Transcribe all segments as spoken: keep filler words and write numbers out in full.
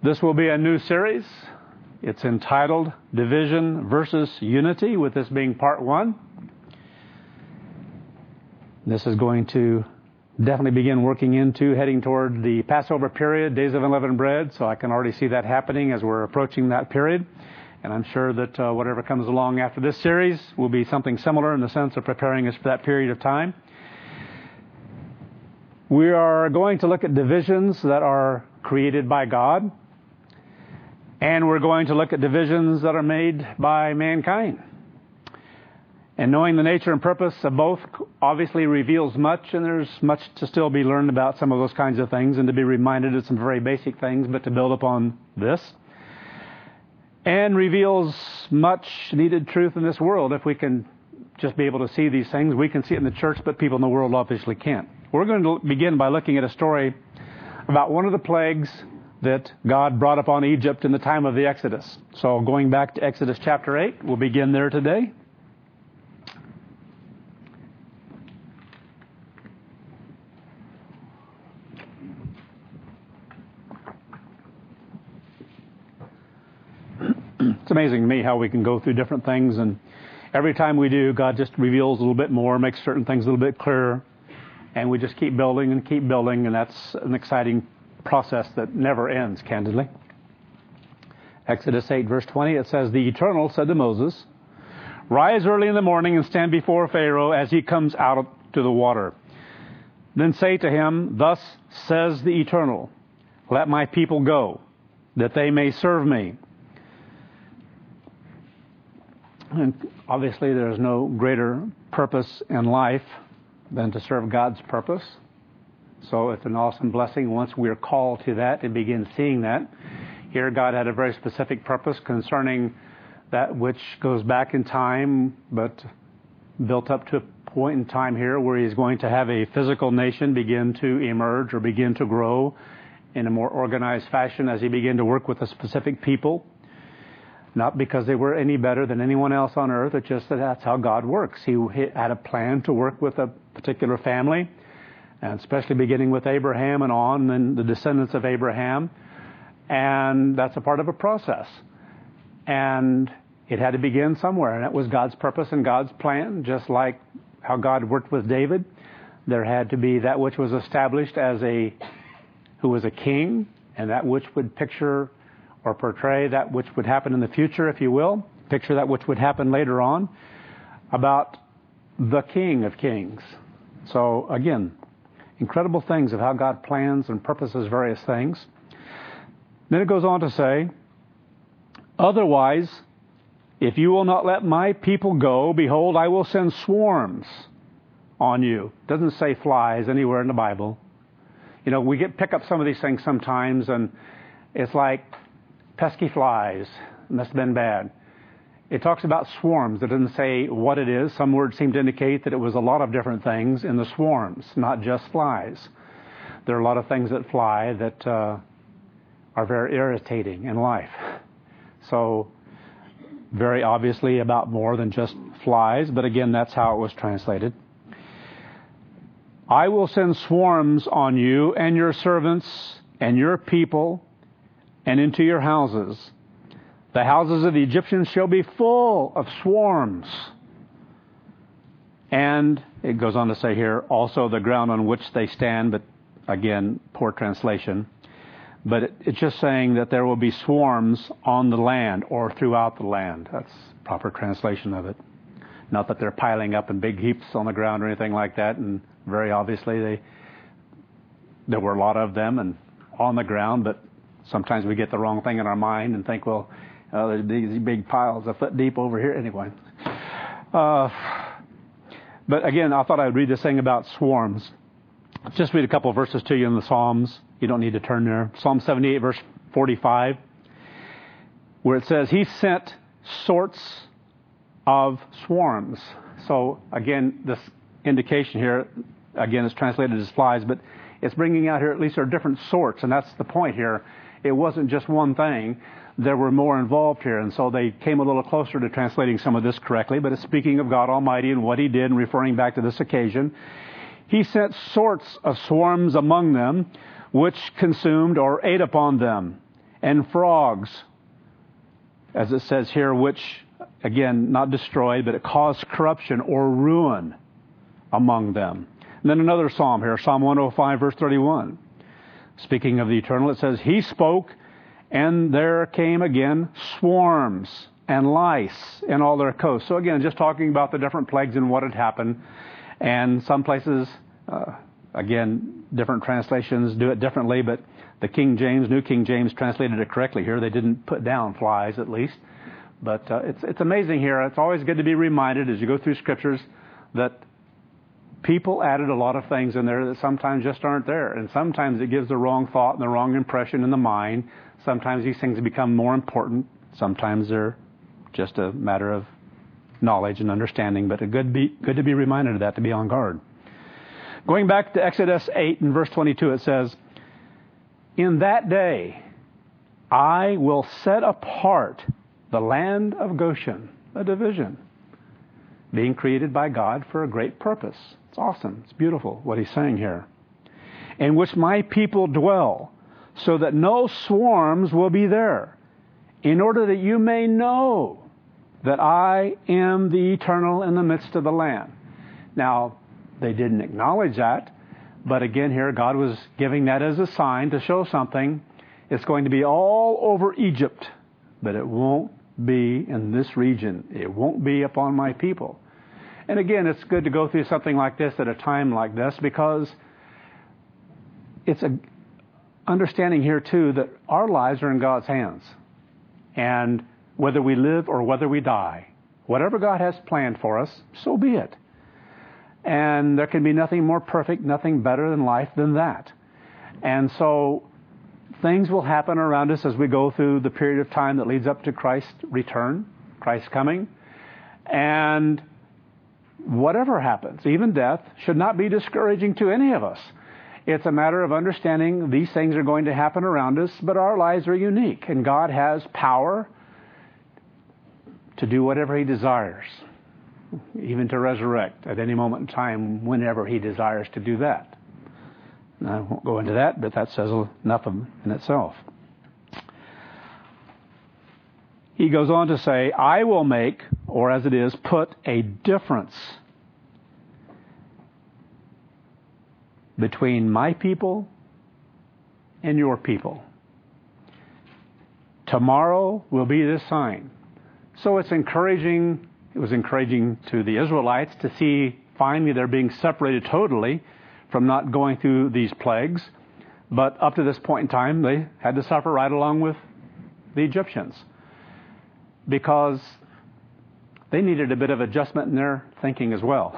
This will be a new series. It's entitled Division versus Unity, with this being part one. This is going to definitely begin working into heading toward the Passover period, Days of Unleavened Bread, so I can already see that happening as we're approaching that period. And I'm sure that uh, whatever comes along after this series will be something similar in the sense of preparing us for that period of time. We are going to look at divisions that are created by God. And we're going to look at divisions that are made by mankind. And knowing the nature and purpose of both obviously reveals much, and there's much to still be learned about some of those kinds of things, and to be reminded of some very basic things, but to build upon this. And reveals much needed truth in this world. If we can just be able to see these things, we can see it in the church, but people in the world obviously can't. We're going to begin by looking at a story about one of the plagues that God brought upon Egypt in the time of the Exodus. So going back to Exodus chapter eight, we'll begin there today. It's amazing to me how we can go through different things, and every time we do, God just reveals a little bit more, makes certain things a little bit clearer, and we just keep building and keep building, and that's an exciting process that never ends, candidly. Exodus eight, verse twenty, it says, "The Eternal said to Moses, 'Rise early in the morning and stand before Pharaoh as he comes out to the water. Then say to him, Thus says the Eternal, let my people go, that they may serve me.'" And obviously there's no greater purpose in life than to serve God's purpose. So it's an awesome blessing once we're called to that and begin seeing that. Here God had a very specific purpose concerning that which goes back in time, but built up to a point in time here where he's going to have a physical nation begin to emerge or begin to grow in a more organized fashion as he began to work with a specific people. Not because they were any better than anyone else on earth, it's just that that's how God works. He had a plan to work with a particular family, and especially beginning with Abraham and on, and the descendants of Abraham. And that's a part of a process. And it had to begin somewhere, and it was God's purpose and God's plan, just like how God worked with David. There had to be that which was established as a, who was a king, and that which would picture or portray that which would happen in the future, if you will. Picture that which would happen later on, about the King of Kings. So again, incredible things of how God plans and purposes various things. Then it goes on to say, "Otherwise, if you will not let my people go, behold, I will send swarms on you." It doesn't say flies anywhere in the Bible. You know, we get pick up some of these things sometimes, and it's like pesky flies. Must have been bad. It talks about swarms. It doesn't say what it is. Some words seem to indicate that it was a lot of different things in the swarms, not just flies. There are a lot of things that fly that uh, are very irritating in life. So, very obviously about more than just flies, but again, that's how it was translated. "I will send swarms on you and your servants and your people and into your houses. The houses of the Egyptians shall be full of swarms." And it goes on to say here, also the ground on which they stand, but again, poor translation. But it, it's just saying that there will be swarms on the land or throughout the land. That's proper translation of it. Not that they're piling up in big heaps on the ground or anything like that. And very obviously they there were a lot of them and on the ground, but sometimes we get the wrong thing in our mind and think, well, uh, there's these big piles a foot deep over here. Anyway. Uh, but again, I thought I'd read this thing about swarms. Just read a couple of verses to you in the Psalms. You don't need to turn there. Psalm seventy-eight, verse forty-five, where it says, "He sent sorts of swarms." So again, this indication here, again, is translated as flies, but it's bringing out here at least there are different sorts, and that's the point here. It wasn't just one thing. There were more involved here, and so they came a little closer to translating some of this correctly, but it's speaking of God Almighty and what He did and referring back to this occasion. He sent sorts of swarms among them, which consumed or ate upon them. and frogs, as it says here, which, again, not destroyed, but it caused corruption or ruin among them. And then another psalm here, Psalm one oh five, verse thirty-one. Speaking of the eternal, it says, He spoke, and there came again swarms and lice in all their coasts. So again, just talking about the different plagues and what had happened. And some places, uh, again, different translations do it differently, but the King James, New King James translated it correctly here. They didn't put down flies, at least. But uh, it's it's amazing here. It's always good to be reminded as you go through Scriptures that people added a lot of things in there that sometimes just aren't there. And sometimes it gives the wrong thought and the wrong impression in the mind. Sometimes these things become more important. Sometimes they're just a matter of knowledge and understanding. But it's good, be, good to be reminded of that, to be on guard. Going back to Exodus eight and verse twenty-two, it says, In that day I will set apart the land of Goshen, a division, being created by God for a great purpose. It's awesome. It's beautiful what he's saying here. In which my people dwell, so that no swarms will be there, in order that you may know that I am the eternal in the midst of the land. Now, they didn't acknowledge that, but again here, God was giving that as a sign to show something. It's going to be all over Egypt, but it won't be in this region. It won't be upon my people. And again, it's good to go through something like this at a time like this, because it's a understanding here too that our lives are in God's hands. And whether we live or whether we die, whatever God has planned for us, so be it. And there can be nothing more perfect, nothing better in life than that. And so things will happen around us as we go through the period of time that leads up to Christ's return, Christ's coming. And whatever happens, even death, should not be discouraging to any of us. It's a matter of understanding these things are going to happen around us, but our lives are unique. And God has power to do whatever He desires, even to resurrect at any moment in time, whenever He desires to do that. I won't go into that, but that says enough in itself. He goes on to say, I will make, or as it is, put a difference between my people and your people. Tomorrow will be this sign. So it's encouraging, it was encouraging to the Israelites to see finally they're being separated totally from not going through these plagues. But up to this point in time, they had to suffer right along with the Egyptians, because they needed a bit of adjustment in their thinking as well.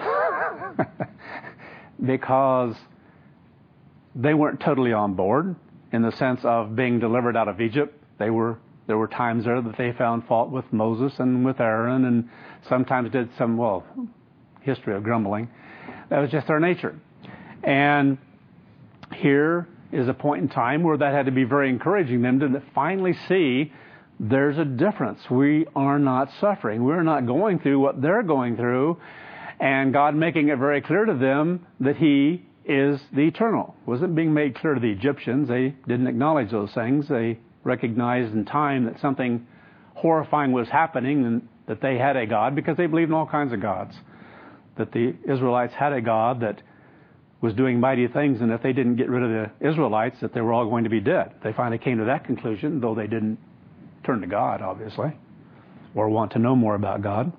Because they weren't totally on board in the sense of being delivered out of Egypt. They were There were times there that they found fault with Moses and with Aaron, and sometimes did some, well, history of grumbling. That was just their nature. And here is a point in time where that had to be very encouraging them to finally see there's a difference. We are not suffering. We're not going through what they're going through. And God making it very clear to them that He is the eternal. It wasn't being made clear to the Egyptians. They didn't acknowledge those things. They recognized in time that something horrifying was happening and that they had a God, because they believed in all kinds of gods. That the Israelites had a God that was doing mighty things, and if they didn't get rid of the Israelites, that they were all going to be dead. They finally came to that conclusion, though they didn't turn to God, obviously, or want to know more about God.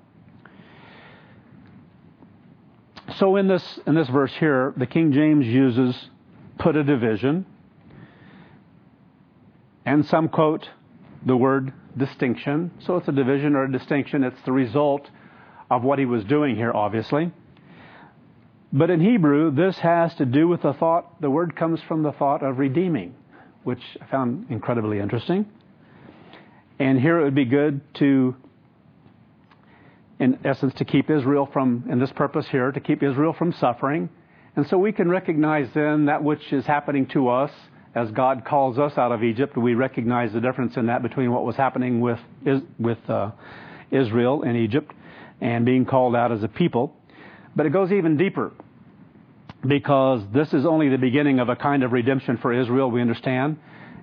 So in this in this verse here, the King James uses put a division, and some quote the word distinction. So it's a division or a distinction. It's the result of what he was doing here, obviously. But in Hebrew, this has to do with the thought, the word comes from the thought of redeeming, which I found incredibly interesting. And here it would be good to, in essence, to keep Israel from, in this purpose here, to keep Israel from suffering. And so we can recognize then that which is happening to us as God calls us out of Egypt. We recognize the difference in that between what was happening with with uh, Israel in Egypt and being called out as a people. But it goes even deeper, because this is only the beginning of a kind of redemption for Israel, we understand.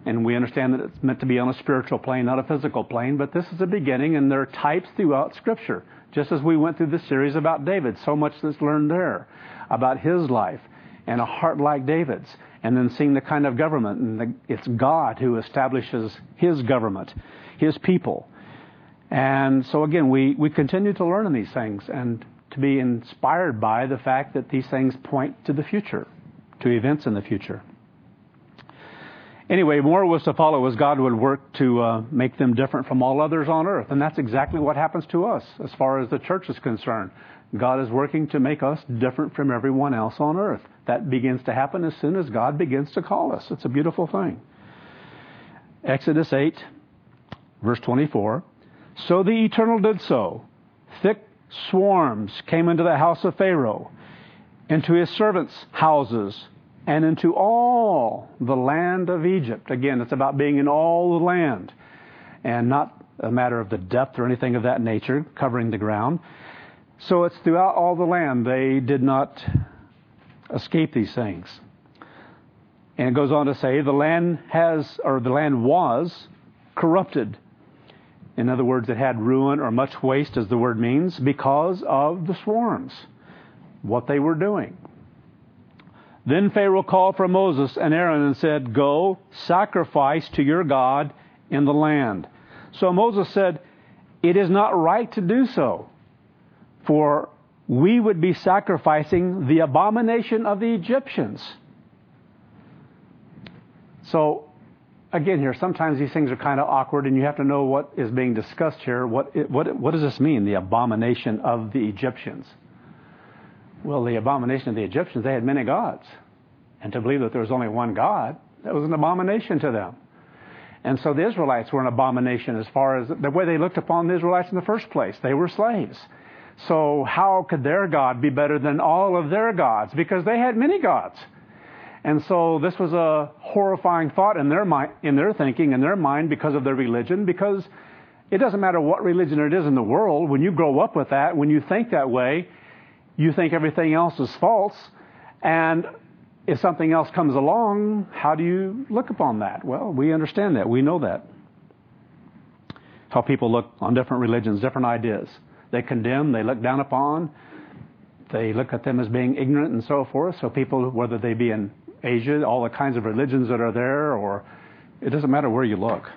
And we understand that it's meant to be on a spiritual plane, not a physical plane. But this is a beginning, and there are types throughout Scripture. Just as we went through this series about David, so much that's learned there about his life and a heart like David's. And then seeing the kind of government. And the, it's God who establishes His government, His people. And so again, we, we continue to learn in these things and to be inspired by the fact that these things point to the future, to events in the future. Anyway, more was to follow as God would work to uh, make them different from all others on earth. And that's exactly what happens to us as far as the church is concerned. God is working to make us different from everyone else on earth. That begins to happen as soon as God begins to call us. It's a beautiful thing. Exodus eight, verse twenty-four. So the Eternal did so. Thick swarms came into the house of Pharaoh, into his servants' houses, and into all the land of Egypt. Again, it's about being in all the land, and not a matter of the depth or anything of that nature, covering the ground. So it's throughout all the land. They did not escape these things. And it goes on to say, the land has, or the land was corrupted. In other words, it had ruin or much waste, as the word means, because of the swarms, what they were doing. Then Pharaoh called for Moses and Aaron and said, go, sacrifice to your God in the land. So Moses said, it is not right to do so, for we would be sacrificing the abomination of the Egyptians. So, again here, sometimes these things are kind of awkward, and you have to know what is being discussed here. What, what, what does this mean, the abomination of the Egyptians? Well, the abomination of the Egyptians, they had many gods. And to believe that there was only one God, that was an abomination to them. And so the Israelites were an abomination as far as the way they looked upon the Israelites in the first place. They were slaves. So how could their God be better than all of their gods? Because they had many gods. And so this was a horrifying thought in their mind, in their thinking, in their mind, because of their religion. Because it doesn't matter what religion it is in the world. When you grow up with that, when you think that way, you think everything else is false. And if something else comes along, how do you look upon that? Well, we understand that. We know that. How people look on different religions, different ideas. They condemn, they look down upon, they look at them as being ignorant and so forth. So people, whether they be in Asia, all the kinds of religions that are there, or it doesn't matter where you look.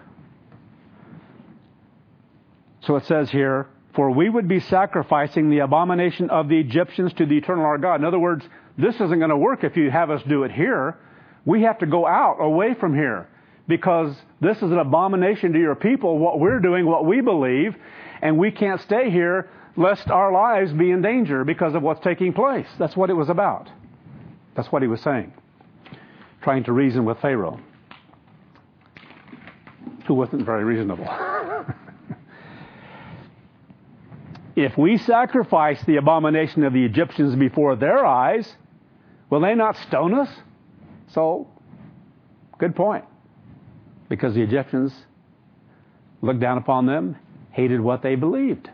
So it says here, for we would be sacrificing the abomination of the Egyptians to the eternal our God. In other words, this isn't going to work if you have us do it here. We have to go out, away from here, because this is an abomination to your people, what we're doing, what we believe, and we can't stay here lest our lives be in danger because of what's taking place. That's what it was about. That's what he was saying. Trying to reason with Pharaoh, who wasn't very reasonable. If we sacrifice the abomination of the Egyptians before their eyes, will they not stone us? So, good point. Because the Egyptians looked down upon them, hated what they believed.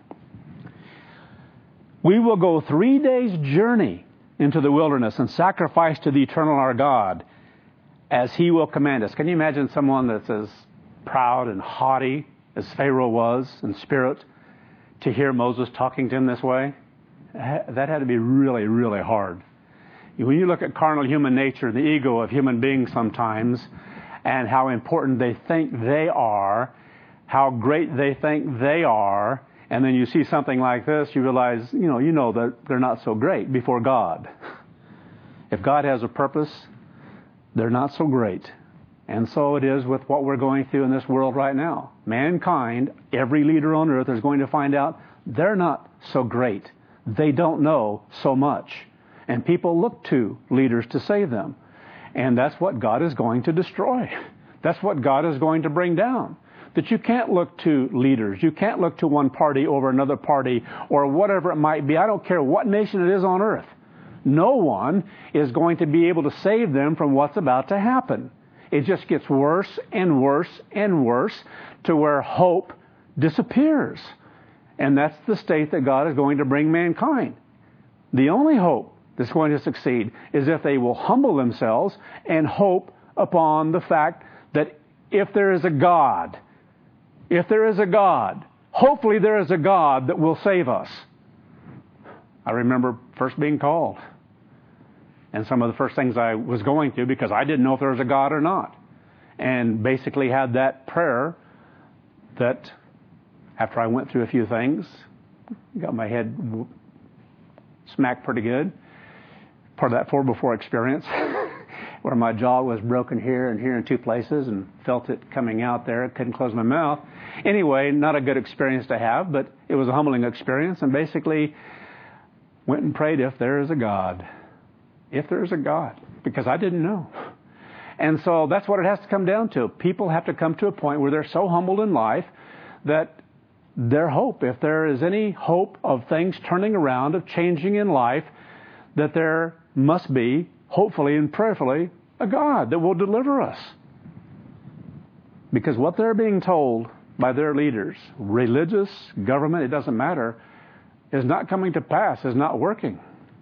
We will go three days' journey into the wilderness and sacrifice to the eternal our God as he will command us. Can you imagine someone that's as proud and haughty as Pharaoh was in spirit to hear Moses talking to him this way? That had to be really, really hard. When you look at carnal human nature, the ego of human beings sometimes, and how important they think they are, how great they think they are, and then you see something like this, you realize, you know, you know that they're not so great before God. If God has a purpose, they're not so great. And so it is with what we're going through in this world right now. Mankind, every leader on earth is going to find out they're not so great. They don't know so much. And people look to leaders to save them. And that's what God is going to destroy. That's what God is going to bring down. That you can't look to leaders. You can't look to one party over another party or whatever it might be. I don't care what nation it is on earth. No one is going to be able to save them from what's about to happen. It just gets worse and worse and worse to where hope disappears. And that's the state that God is going to bring mankind. The only hope that's going to succeed is if they will humble themselves and hope upon the fact that if there is a God, if there is a God, hopefully there is a God that will save us. I remember first being called. And some of the first things I was going through because I didn't know if there was a God or not. And basically had that prayer that after I went through a few things, got my head smacked pretty good. Part of that four before experience where my jaw was broken here and here in two places and felt it coming out there. I couldn't close my mouth. Anyway, not a good experience to have, but it was a humbling experience, and basically went and prayed if there is a God. If there is a God. Because I didn't know. And so that's what it has to come down to. People have to come to a point where they're so humbled in life that their hope, if there is any hope of things turning around, of changing in life, that there must be, hopefully and prayerfully, a God that will deliver us. Because what they're being told by their leaders, religious, government, it doesn't matter, is not coming to pass, is not working.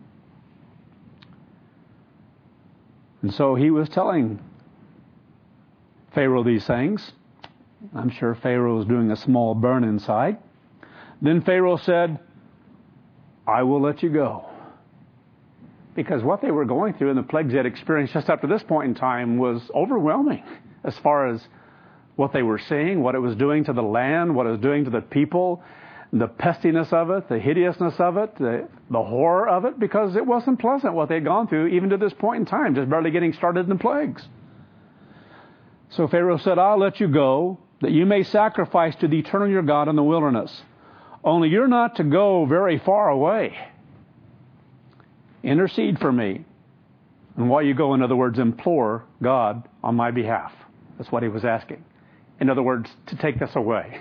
And so he was telling Pharaoh these things. I'm sure Pharaoh was doing a small burn inside. Then Pharaoh said, I will let you go. Because what they were going through and the plagues they had experienced just up to this point in time was overwhelming as far as what they were seeing, what it was doing to the land, what it was doing to the people, the pestiness of it, the hideousness of it, the, the horror of it, because it wasn't pleasant what they had gone through even to this point in time, just barely getting started in the plagues. So Pharaoh said, I'll let you go, that you may sacrifice to the eternal your God in the wilderness. Only you're not to go very far away. Intercede for me. And while you go, in other words, implore God on my behalf. That's what he was asking. In other words, to take this away.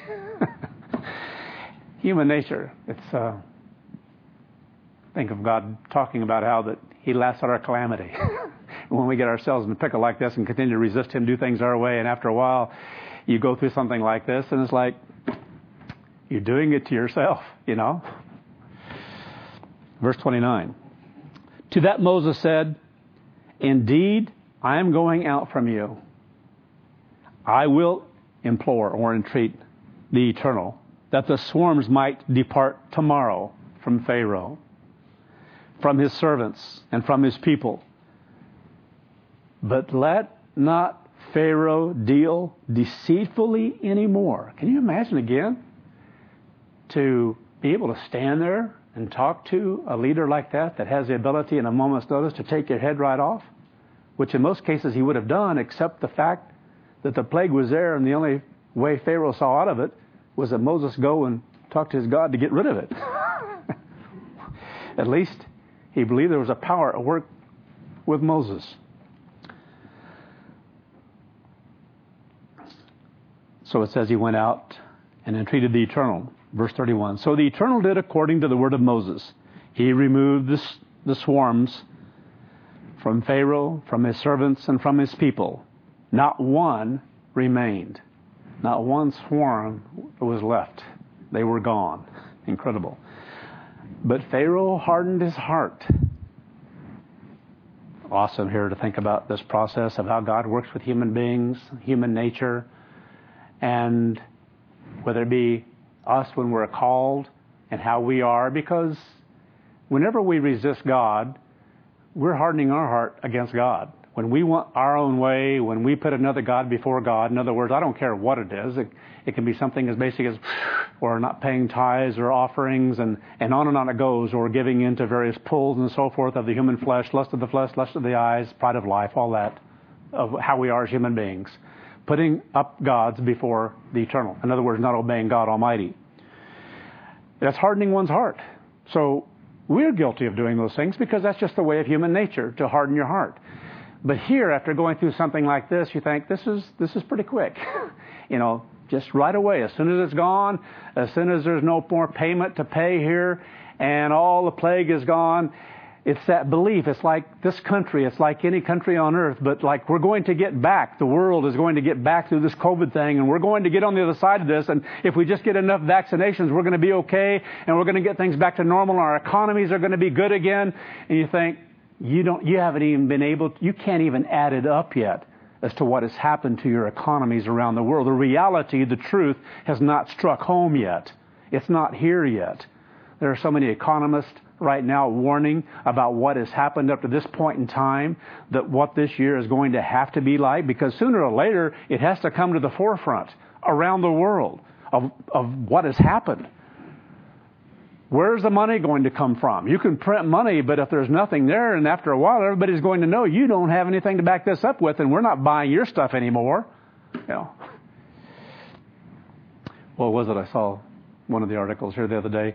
Human nature. It's uh, think of God talking about how that he laughs at our calamity. When we get ourselves in a pickle like this and continue to resist him, do things our way, and after a while you go through something like this and it's like you're doing it to yourself, you know. Verse twenty-nine. To that Moses said, indeed, I am going out from you. I will implore or entreat the Eternal, that the swarms might depart tomorrow from Pharaoh, from his servants, and from his people. But let not Pharaoh deal deceitfully anymore. Can you imagine again? To be able to stand there and talk to a leader like that, that has the ability in a moment's notice to take your head right off, which in most cases he would have done, except the fact that the plague was there, and the only way Pharaoh saw out of it was that Moses go and talk to his God to get rid of it. At least he believed there was a power at work with Moses. So it says he went out and entreated the Eternal. Verse thirty-one. So the Eternal did according to the word of Moses. He removed the, the swarms from Pharaoh, from his servants, and from his people. Not one remained. Not one swarm was left. They were gone. Incredible. But Pharaoh hardened his heart. Awesome here to think about this process of how God works with human beings, human nature, and whether it be us when we're called and how we are, because whenever we resist God, we're hardening our heart against God. When we want our own way, when we put another God before God, in other words, I don't care what it is. It, it can be something as basic as or not paying tithes or offerings, and, and on and on it goes, or giving into various pulls and so forth of the human flesh, lust of the flesh, lust of the eyes, pride of life, all that, of how we are as human beings. Putting up gods before the Eternal. In other words, not obeying God Almighty. That's hardening one's heart. So we're guilty of doing those things because that's just the way of human nature, to harden your heart. But here, after going through something like this, you think, this is this is pretty quick. You know, just right away. As soon as it's gone, as soon as there's no more payment to pay here, and all the plague is gone, it's that belief. It's like this country. It's like any country on earth. But like we're going to get back. The world is going to get back through this COVID thing. And we're going to get on the other side of this. And if we just get enough vaccinations, we're going to be okay. And we're going to get things back to normal. And our economies are going to be good again. And you think, you don't, you haven't even been able to, you can't even add it up yet. as to what has happened to your economies around the world. The reality, the truth, has not struck home yet. It's not here yet. There are so many economists right now warning about what has happened up to this point in time, that what this year is going to have to be like, because sooner or later it has to come to the forefront around the world of, of what has happened. Where's the money going to come from? You can print money, but if there's nothing there, and after a while everybody's going to know you don't have anything to back this up with, and we're not buying your stuff anymore. You know. What was it? I saw one of the articles here the other day.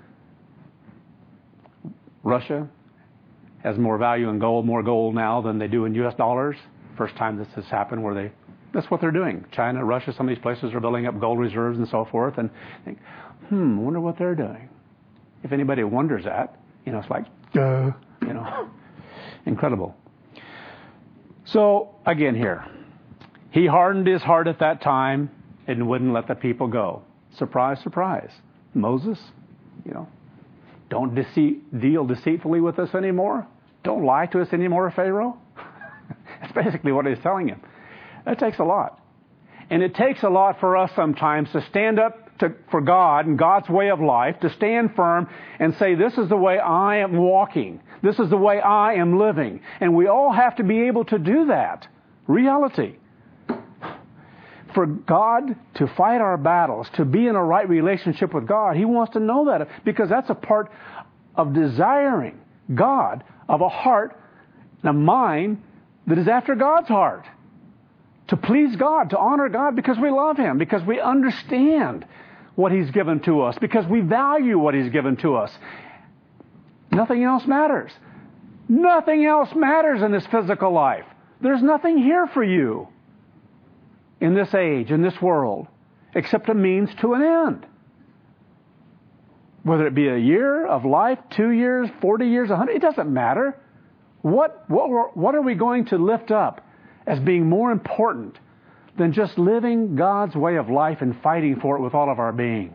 Russia has more value in gold, more gold now than they do in U S dollars. First time this has happened where they, that's what they're doing. China, Russia, some of these places are building up gold reserves and so forth. And think, hmm, wonder what they're doing. If anybody wonders that, you know, it's like, duh, you know, incredible. So, again here, he hardened his heart at that time and wouldn't let the people go. Surprise, surprise. Moses, you know, don't deceit, deal deceitfully with us anymore. Don't lie to us anymore, Pharaoh. That's basically what he's telling him. That takes a lot. And it takes a lot for us sometimes to stand up to, for God and God's way of life, to stand firm and say, this is the way I am walking. This is the way I am living. And we all have to be able to do that. Reality. For God to fight our battles, to be in a right relationship with God, He wants to know that, because that's a part of desiring God, of a heart, a mind that is after God's heart. To please God, to honor God because we love Him, because we understand what He's given to us, because we value what He's given to us. Nothing else matters. Nothing else matters in this physical life. There's nothing here for you in this age, in this world, except a means to an end. Whether it be a year of life, two years, forty years, a hundred, it doesn't matter. What, what, what are we going to lift up as being more important than just living God's way of life and fighting for it with all of our being?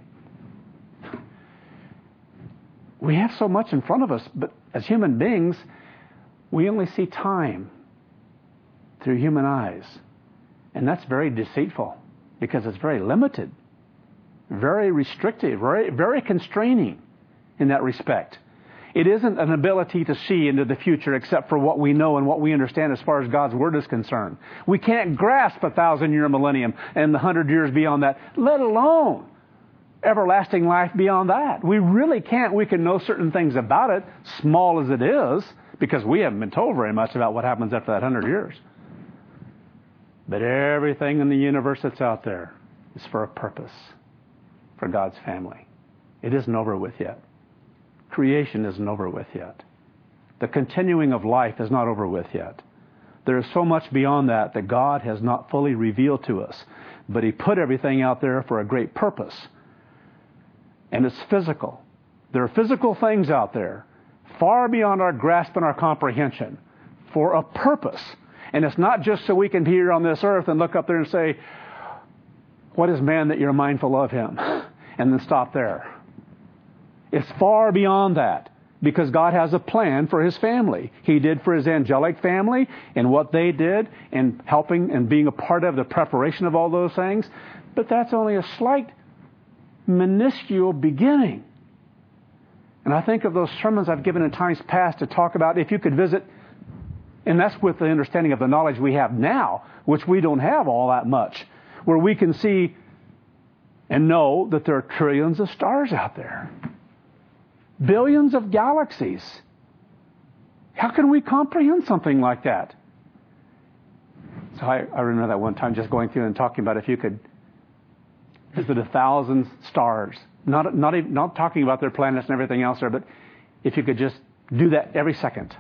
We have so much in front of us, but as human beings, we only see time through human eyes. And that's very deceitful, because it's very limited, very restrictive, very, very constraining in that respect. It isn't an ability to see into the future except for what we know and what we understand as far as God's Word is concerned. We can't grasp a thousand-year millennium and the hundred years beyond that, let alone everlasting life beyond that. We really can't. We can know certain things about it, small as it is, because we haven't been told very much about what happens after that hundred years. But everything in the universe that's out there is for a purpose, for God's family. It isn't over with yet. Creation isn't over with yet. The continuing of life is not over with yet. There is so much beyond that that God has not fully revealed to us. But He put everything out there for a great purpose. And it's physical. There are physical things out there, far beyond our grasp and our comprehension, for a purpose. And it's not just so we can be here on this earth and look up there and say, what is man that you're mindful of him? And then stop there. It's far beyond that, because God has a plan for His family. He did for His angelic family and what they did and helping and being a part of the preparation of all those things. But that's only a slight, minuscule beginning. And I think of those sermons I've given in times past to talk about if you could visit. And that's with the understanding of the knowledge we have now, which we don't have all that much, where we can see and know that there are trillions of stars out there. Billions of galaxies. How can we comprehend something like that? So I, I remember that one time just going through and talking about if you could visit a thousand stars. Not, not, even, not talking about their planets and everything else there, but if you could just do that every second.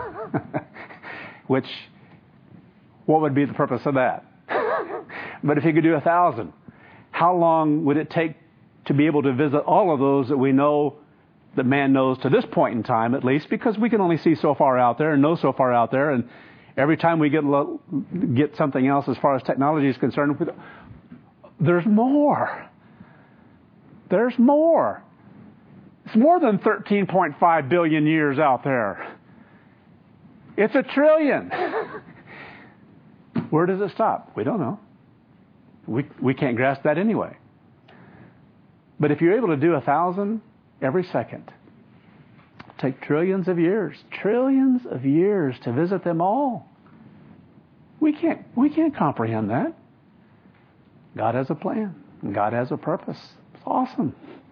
Which, what would be the purpose of that? But if you could do a thousand, how long would it take to be able to visit all of those that we know, that man knows to this point in time at least, because we can only see so far out there and know so far out there, and every time we get get something else as far as technology is concerned, there's more. There's more. It's more than thirteen point five billion years out there. It's a trillion. Where does it stop? We don't know. We, we can't grasp that anyway. But if you're able to do a thousand every second, take trillions of years, trillions of years to visit them all. We can't, we can't comprehend that. God has a plan. God has a purpose. It's awesome.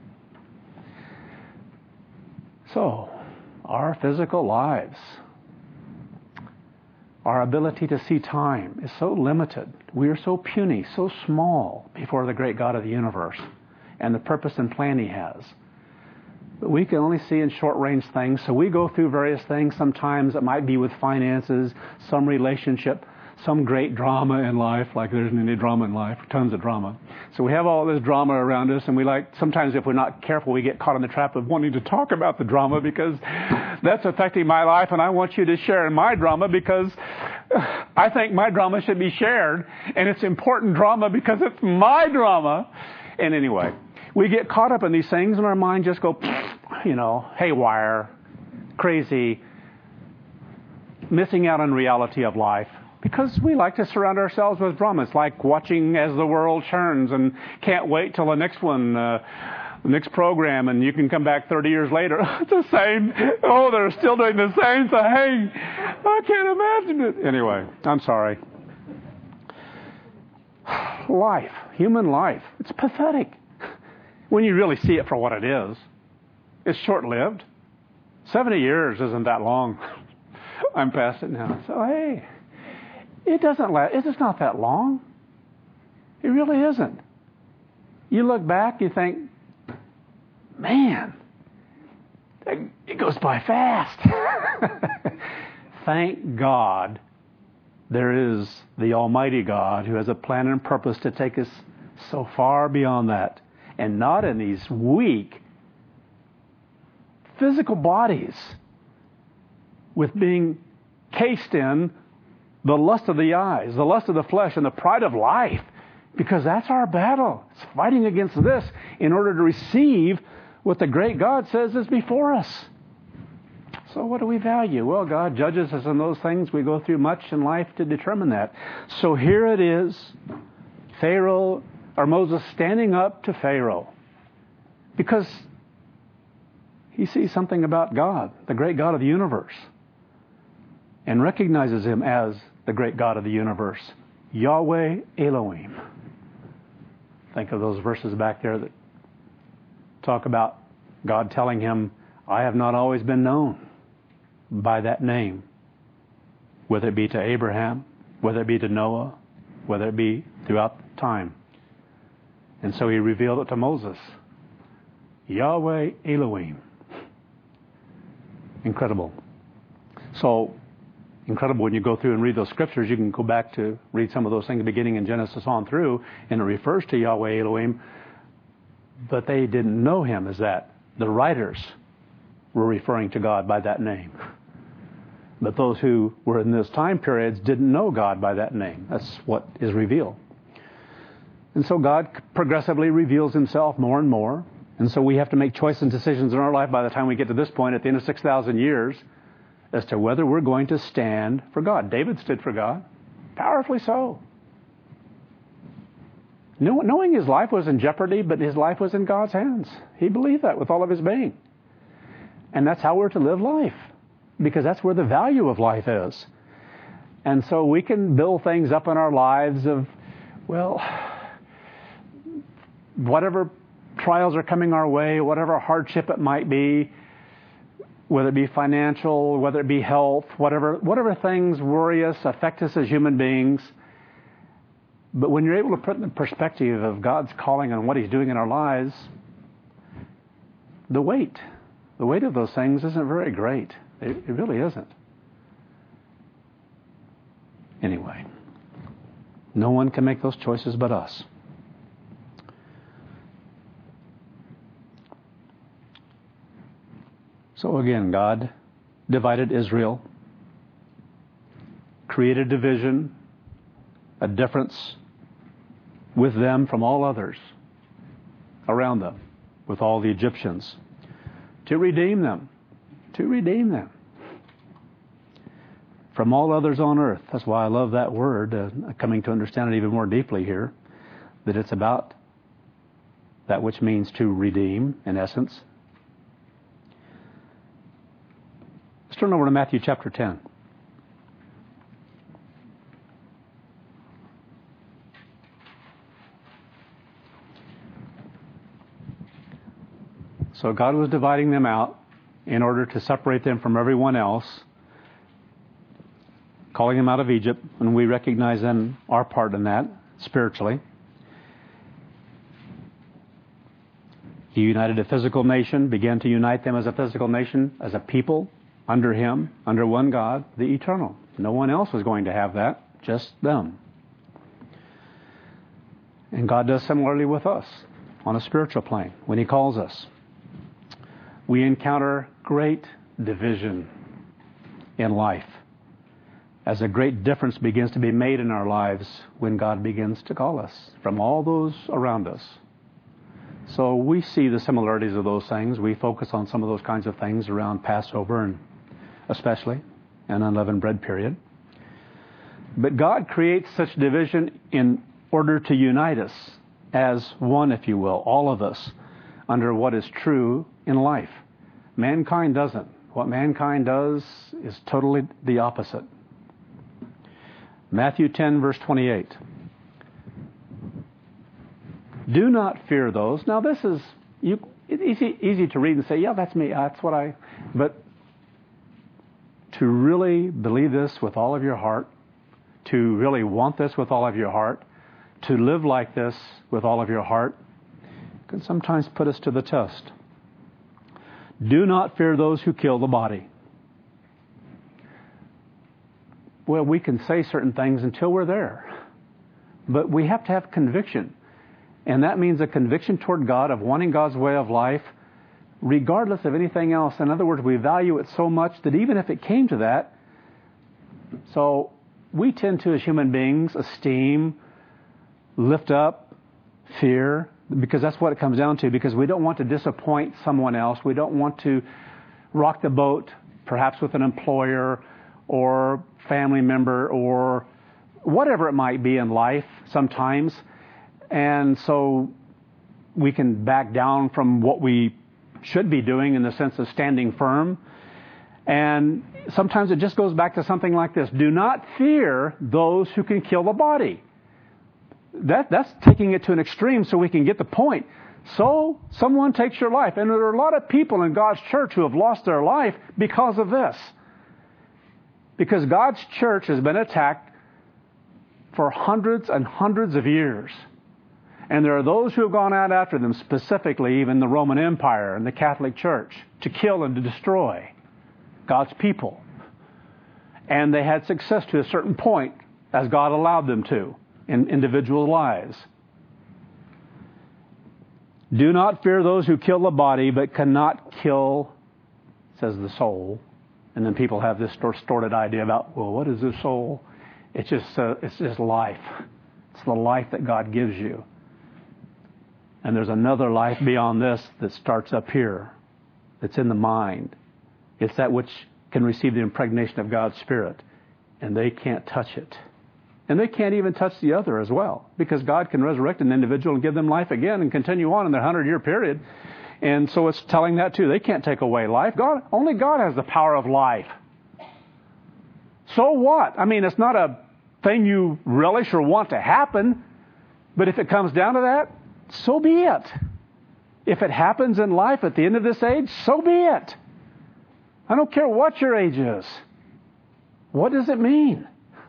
So, our physical lives, our ability to see time is so limited. We are so puny, so small before the great God of the universe and the purpose and plan He has. But we can only see in short-range things, so we go through various things. Sometimes it might be with finances, some relationship, some great drama in life, like there isn't any drama in life, tons of drama. So we have all this drama around us, and we like, sometimes if we're not careful, we get caught in the trap of wanting to talk about the drama because that's affecting my life, and I want you to share in my drama because I think my drama should be shared, and it's important drama because it's my drama. And anyway, we get caught up in these things, and our mind just go, you know, haywire, crazy, missing out on reality of life. Because we like to surround ourselves with drama. It's like watching as the world churns and can't wait till the next one, uh, the next program, and you can come back thirty years later. It's the same. Oh, they're still doing the same thing. I can't imagine it. Anyway, I'm sorry. Life, human life, it's pathetic when you really see it for what it is. It's short-lived. seventy years isn't that long. I'm past it now. So, hey. It doesn't last. It's not that long. It really isn't. You look back, you think, man, it goes by fast. Thank God there is the Almighty God who has a plan and purpose to take us so far beyond that. And not in these weak physical bodies with being cased in the lust of the eyes, the lust of the flesh, and the pride of life. Because that's our battle. It's fighting against this in order to receive what the great God says is before us. So what do we value? Well, God judges us in those things. We go through much in life to determine that. So here it is, Pharaoh, or Moses standing up to Pharaoh. Because he sees something about God, the great God of the universe, and recognizes Him as the great God of the universe, Yahweh Elohim. Think of those verses back there that talk about God telling him, I have not always been known by that name, whether it be to Abraham, whether it be to Noah, whether it be throughout time. And so He revealed it to Moses, Yahweh Elohim. Incredible. So, incredible when you go through and read those scriptures. You can go back to read some of those things beginning in Genesis on through, and it refers to Yahweh Elohim, but they didn't know Him as that. The writers were referring to God by that name. But those who were in those time periods didn't know God by that name. That's what is revealed. And so God progressively reveals Himself more and more. And so we have to make choices and decisions in our life by the time we get to this point at the end of six thousand years as to whether we're going to stand for God. David stood for God, powerfully so. Knowing his life was in jeopardy, but his life was in God's hands. He believed that with all of his being. And that's how we're to live life, because that's where the value of life is. And so we can build things up in our lives of, well, whatever trials are coming our way, whatever hardship it might be, whether it be financial, whether it be health, whatever whatever things worry us, affect us as human beings. But when you're able to put in the perspective of God's calling and what He's doing in our lives, the weight, the weight of those things isn't very great. It, it really isn't. Anyway, no one can make those choices but us. So again, God divided Israel, created division, a difference with them from all others around them, with all the Egyptians, to redeem them, to redeem them. from all others on earth. That's why I love that word, uh, coming to understand it even more deeply here, that it's about that which means to redeem, in essence. Let's turn over to Matthew chapter ten. So God was dividing them out in order to separate them from everyone else, calling them out of Egypt, and we recognize then our part in that spiritually. He united a physical nation, began to unite them as a physical nation, as a people, under Him, under one God, the eternal. No one else was going to have that, just them. And God does similarly with us on a spiritual plane when He calls us. We encounter great division in life as a great difference begins to be made in our lives when God begins to call us from all those around us. So we see the similarities of those things. We focus on some of those kinds of things around Passover, and especially an unleavened bread period. But God creates such division in order to unite us as one, if you will, all of us, under what is true in life. Mankind doesn't. What mankind does is totally the opposite. Matthew ten, verse twenty-eight. Do not fear those. Now this is you. It's easy, easy to read and say, yeah, that's me. That's what I... But to really believe this with all of your heart, to really want this with all of your heart, to live like this with all of your heart, can sometimes put us to the test. Do not fear those who kill the body. Well, we can say certain things until we're there. But we have to have conviction. And that means a conviction toward God of wanting God's way of life, regardless of anything else. In other words, we value it so much that even if it came to that, so we tend to, as human beings, esteem, lift up, fear, because that's what it comes down to, because we don't want to disappoint someone else. We don't want to rock the boat, perhaps with an employer or family member or whatever it might be in life sometimes. And so we can back down from what we should be doing in the sense of standing firm. And sometimes it just goes back to something like this. Do not fear those who can kill the body. That, that's taking it to an extreme so we can get the point. So someone takes your life. And there are a lot of people in God's church who have lost their life because of this. Because God's church has been attacked for hundreds and hundreds of years. And there are those who have gone out after them, specifically even the Roman Empire and the Catholic Church, to kill and to destroy God's people. And they had success to a certain point, as God allowed them to, in individual lives. Do not fear those who kill the body, but cannot kill, says the soul. And then people have this distorted idea about, well, what is the soul? It's just uh, it's just life. It's the life that God gives you. And there's another life beyond this that starts up here. It's in the mind. It's that which can receive the impregnation of God's Spirit. And they can't touch it. And they can't even touch the other as well. Because God can resurrect an individual and give them life again and continue on in their hundred-year period. And so it's telling that too. They can't take away life. God, only God has the power of life. So what? I mean, it's not a thing you relish or want to happen. But if it comes down to that, so be it. If it happens in life at the end of this age, so be it. I don't care what your age is. What does it mean?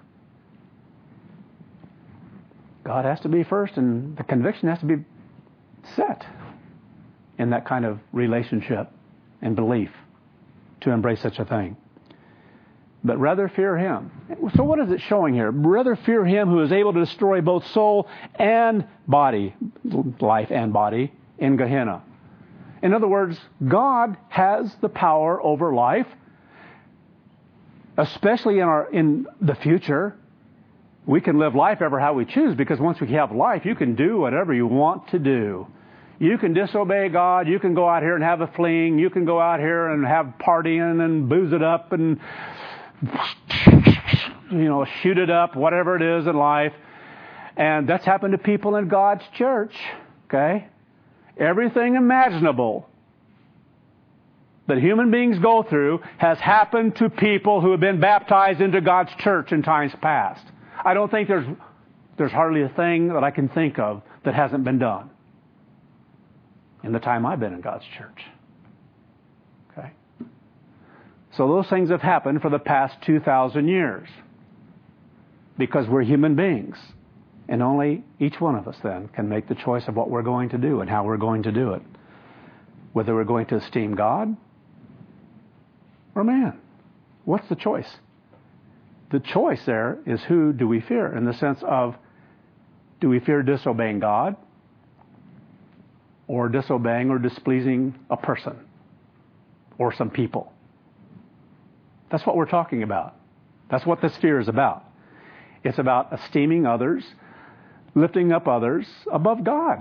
God has to be first, and the conviction has to be set in that kind of relationship and belief to embrace such a thing. But rather fear Him. So what is it showing here? Rather fear Him who is able to destroy both soul and body, life and body, in Gehenna. In other words, God has the power over life, especially in our in the future. We can live life ever how we choose, because once we have life, you can do whatever you want to do. You can disobey God. You can go out here and have a fling. You can go out here and have partying and booze it up and you know, shoot it up, whatever it is in life. And that's happened to people in God's church, okay? Everything imaginable that human beings go through has happened to people who have been baptized into God's church in times past. I don't think there's there's hardly a thing that I can think of that hasn't been done in the time I've been in God's church. Okay? So those things have happened for the past two thousand years because we're human beings. And only each one of us then can make the choice of what we're going to do and how we're going to do it. Whether we're going to esteem God or man. What's the choice? The choice there is who do we fear in the sense of, do we fear disobeying God or disobeying or displeasing a person or some people? That's what we're talking about. That's what this fear is about. It's about esteeming others, lifting up others above God.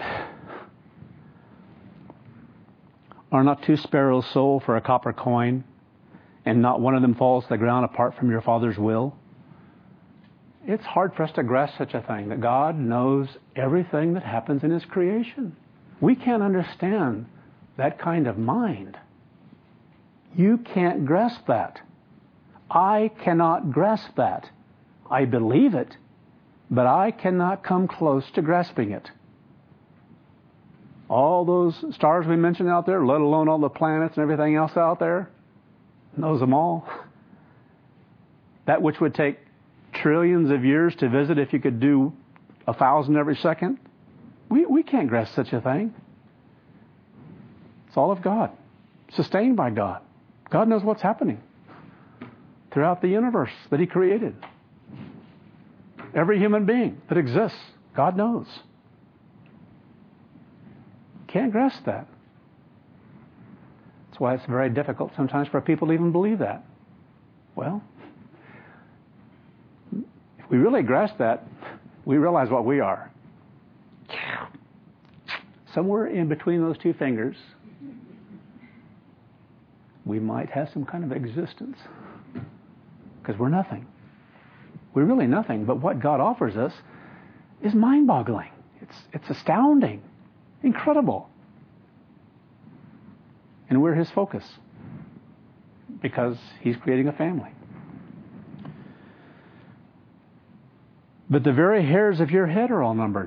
Are not two sparrows sold for a copper coin, and not one of them falls to the ground apart from your Father's will? It's hard for us to grasp such a thing, that God knows everything that happens in His creation. We can't understand that kind of mind. You can't grasp that. I cannot grasp that. I believe it, but I cannot come close to grasping it. All those stars we mentioned out there, let alone all the planets and everything else out there, knows them all. That which would take trillions of years to visit if you could do a thousand every second, we, we can't grasp such a thing. It's all of God, sustained by God. God knows what's happening throughout the universe that He created. Every human being that exists, God knows. Can't grasp that. That's why it's very difficult sometimes for people to even believe that. Well, if we really grasp that, we realize what we are. Somewhere in between those two fingers, we might have some kind of existence. Because we're nothing. We're really nothing, but what God offers us is mind-boggling. It's, it's astounding, incredible. And we're His focus because He's creating a family. But the very hairs of your head are all numbered.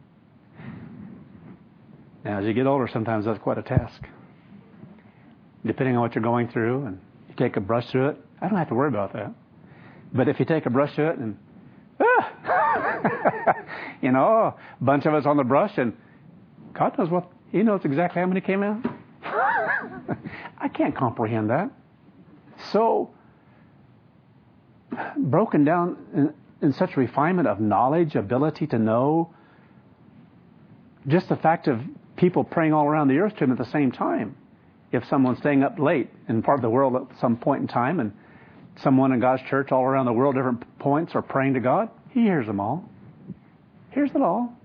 Now, as you get older, sometimes that's quite a task. Depending on what you're going through, and you take a brush through it, I don't have to worry about that. But if you take a brush to it and, ah, you know, a bunch of us on the brush, and God knows what, He knows exactly how many came out. I can't comprehend that. So broken down in, in such refinement of knowledge, ability to know, just the fact of people praying all around the earth to Him at the same time. If someone's staying up late in part of the world at some point in time, and someone in God's church all around the world, different points, are praying to God, He hears them all. Hears it all.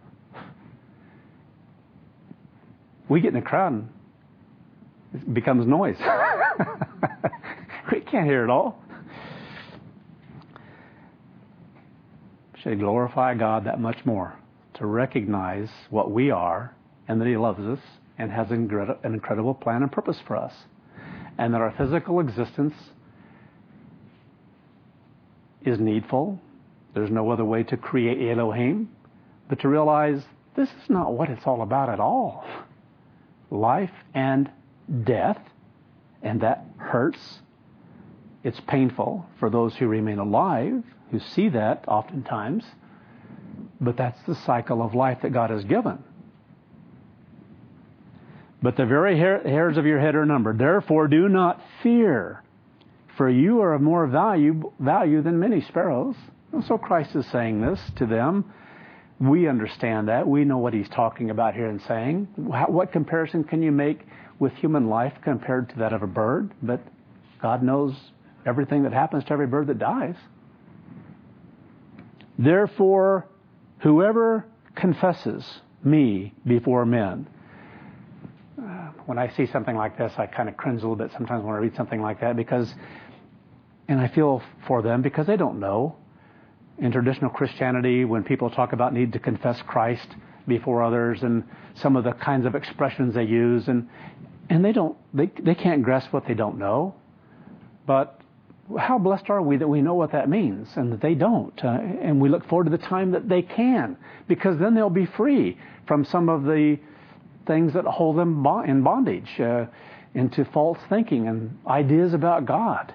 We get in a crowd and it becomes noise. We can't hear it all. Should glorify God that much more to recognize what we are and that He loves us and has an incredible plan and purpose for us. And that our physical existence is needful. There's no other way to create Elohim, but to realize this is not what it's all about at all. Life and death, and that hurts. It's painful for those who remain alive, who see that oftentimes, but that's the cycle of life that God has given. But the very hair, hairs of your head are numbered. Therefore, do not fear, for you are of more value, value than many sparrows. And so Christ is saying this to them. We understand that. We know what He's talking about here and saying. What comparison can you make with human life compared to that of a bird? But God knows everything that happens to every bird that dies. Therefore, whoever confesses me before men. Uh, when I see something like this, I kind of cringe a little bit sometimes when I read something like that, because, and I feel for them because they don't know. in traditional Christianity, when people talk about need to confess Christ before others and some of the kinds of expressions they use, and and they don't they they can't grasp what they don't know. But how blessed are we that we know what that means and that they don't, uh, and we look forward to the time that they can, because then they'll be free from some of the things that hold them in bondage, uh, into false thinking and ideas about God.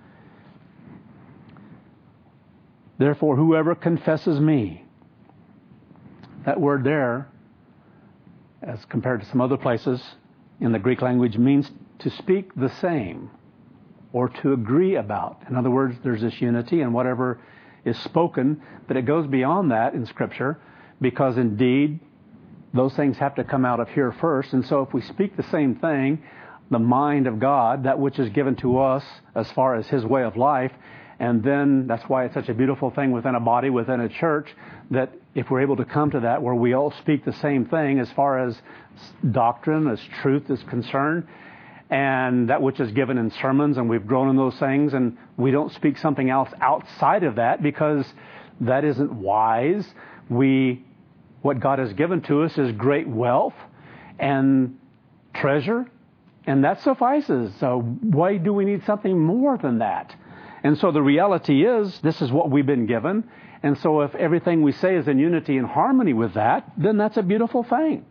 Therefore, whoever confesses me, that word there, as compared to some other places in the Greek language, means to speak the same or to agree about. In other words, there's this unity in whatever is spoken, but it goes beyond that in Scripture, because indeed those things have to come out of here first. And so if we speak the same thing, the mind of God, that which is given to us as far as His way of life, and then that's why it's such a beautiful thing within a body, within a church, that if we're able to come to that where we all speak the same thing as far as doctrine, as truth is concerned, and that which is given in sermons, and we've grown in those things, and we don't speak something else outside of that because that isn't wise. We, what God has given to us is great wealth and treasure, and that suffices. So why do we need something more than that? And so the reality is, this is what we've been given. And so if everything we say is in unity and harmony with that, then that's a beautiful thing.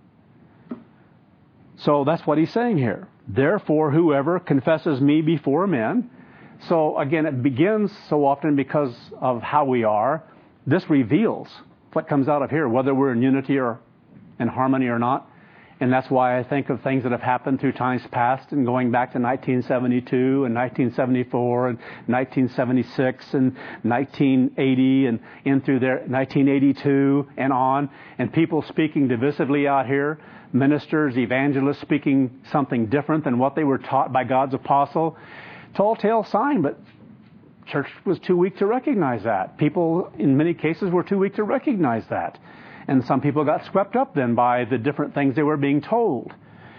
So that's what he's saying here. Therefore, whoever confesses me before men. So again, it begins so often because of how we are. This reveals what comes out of here, whether we're in unity or in harmony or not. And that's why I think of things that have happened through times past, and going back to nineteen seventy-two and nineteen seventy-four and nineteen seventy-six and nineteen eighty and in through there, nineteen eighty-two and on, and people speaking divisively out here, ministers, evangelists speaking something different than what they were taught by God's apostle. Tall tale sign, but church was too weak to recognize that. People, in many cases, were too weak to recognize that. And some people got swept up then by the different things they were being told.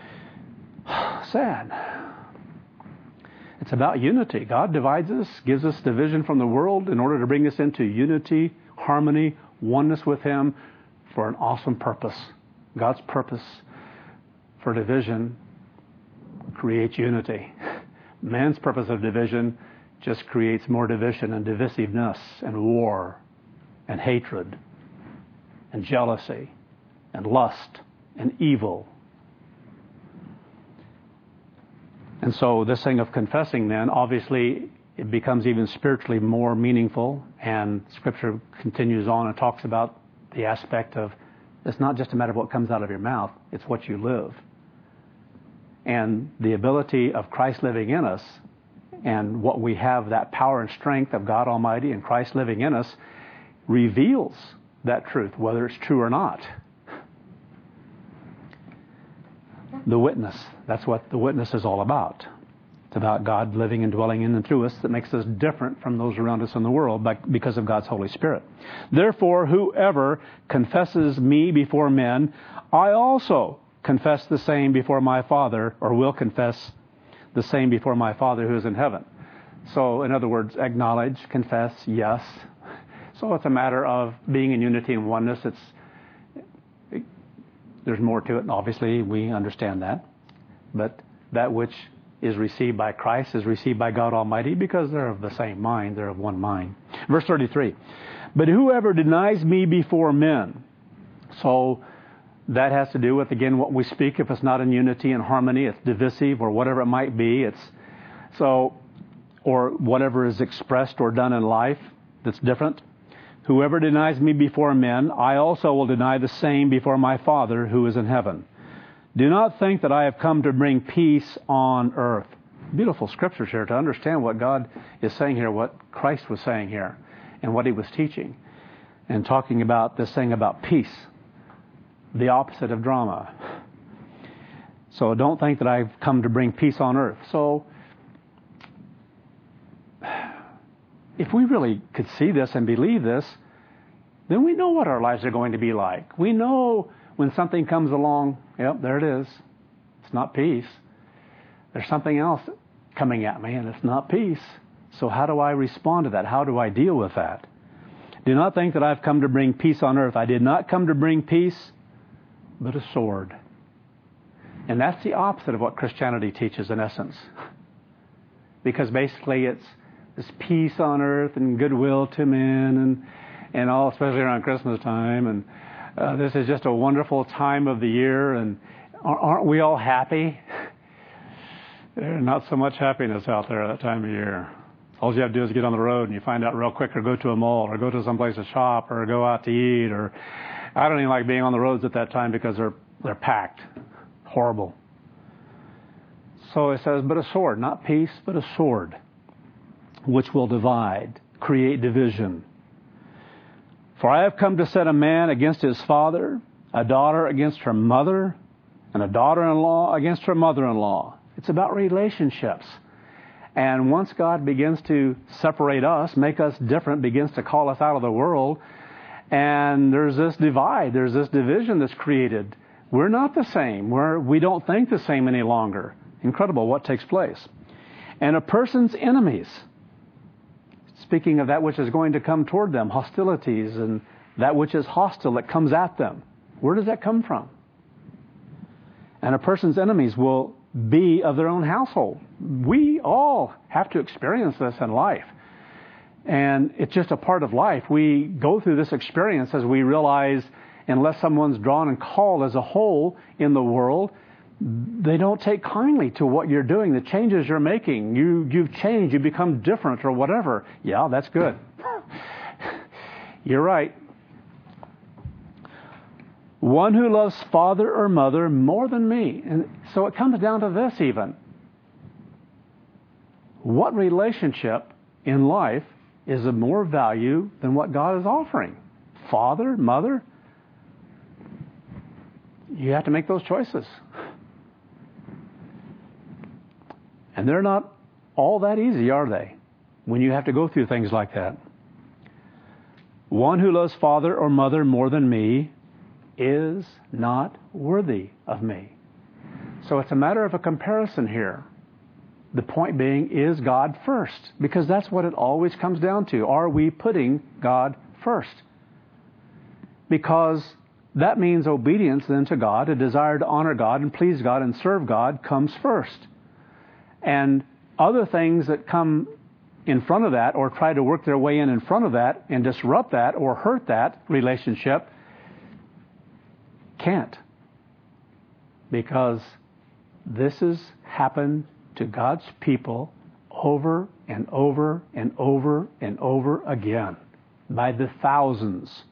Sad. It's about unity. God divides us, gives us division from the world in order to bring us into unity, harmony, oneness with Him for an awesome purpose. God's purpose for division creates unity. Man's purpose of division just creates more division and divisiveness and war and hatred and jealousy and lust and evil. And so this thing of confessing then, obviously it becomes even spiritually more meaningful, and Scripture continues on and talks about the aspect of it's not just a matter of what comes out of your mouth, it's what you live. And the ability of Christ living in us, and what we have, that power and strength of God Almighty and Christ living in us, reveals that truth, whether it's true or not. The witness, that's what the witness is all about. It's about God living and dwelling in and through us that makes us different from those around us in the world by, because of God's Holy Spirit. Therefore, whoever confesses me before men, I also confess the same before my Father, or will confess the same before my Father who is in heaven. So, in other words, acknowledge, confess, yes. So it's a matter of being in unity and oneness. It's it, there's more to it, and obviously we understand that. But that which is received by Christ is received by God Almighty, because they're of the same mind, they're of one mind. Verse thirty-three, but whoever denies me before men. So that has to do with, again, what we speak. If it's not in unity and harmony, it's divisive or whatever it might be. It's so, or whatever is expressed or done in life that's different. Whoever denies me before men, I also will deny the same before my Father who is in heaven. Do not think that I have come to bring peace on earth. Beautiful scriptures here to understand what God is saying here, what Christ was saying here, and what He was teaching. And talking about this thing about peace, the opposite of drama. So don't think that I've come to bring peace on earth. So if we really could see this and believe this, then we know what our lives are going to be like. We know when something comes along, yep, there it is. It's not peace. There's something else coming at me, and it's not peace. So how do I respond to that? How do I deal with that? Do not think that I've come to bring peace on earth. I did not come to bring peace, but a sword. And that's the opposite of what Christianity teaches in essence. Because basically it's this peace on earth and goodwill to men and, and all, especially around Christmas time. And uh, this is just a wonderful time of the year. And aren't we all happy? There's not so much happiness out there at that time of year. All you have to do is get on the road and you find out real quick, or go to a mall, or go to some place to shop, or go out to eat. Or I don't even like being on the roads at that time because they're they're packed. Horrible. So it says, but a sword, not peace, but a sword, which will divide, create division. For I have come to set a man against his father, a daughter against her mother, and a daughter-in-law against her mother-in-law. It's about relationships. And once God begins to separate us, make us different, begins to call us out of the world, and there's this divide, there's this division that's created. We're not the same. We're, we don't think the same any longer. Incredible what takes place. And a person's enemies, speaking of that which is going to come toward them, hostilities and that which is hostile that comes at them. Where does that come from? And a person's enemies will be of their own household. We all have to experience this in life. And it's just a part of life. We go through this experience as we realize, unless someone's drawn and called as a whole in the world, they don't take kindly to what you're doing, the changes you're making. You, you've changed, you become different or whatever. Yeah, that's good. You're right. One who loves father or mother more than me. And so it comes down to this even. What relationship in life is of more value than what God is offering? Father, mother? You have to make those choices. And they're not all that easy, are they? When you have to go through things like that. One who loves father or mother more than me is not worthy of me. So it's a matter of a comparison here. The point being, is God first? Because that's what it always comes down to. Are we putting God first? Because that means obedience then to God, a desire to honor God and please God and serve God comes first. And other things that come in front of that or try to work their way in in front of that and disrupt that or hurt that relationship can't. Because this has happened to God's people over and over and over and over again by the thousands.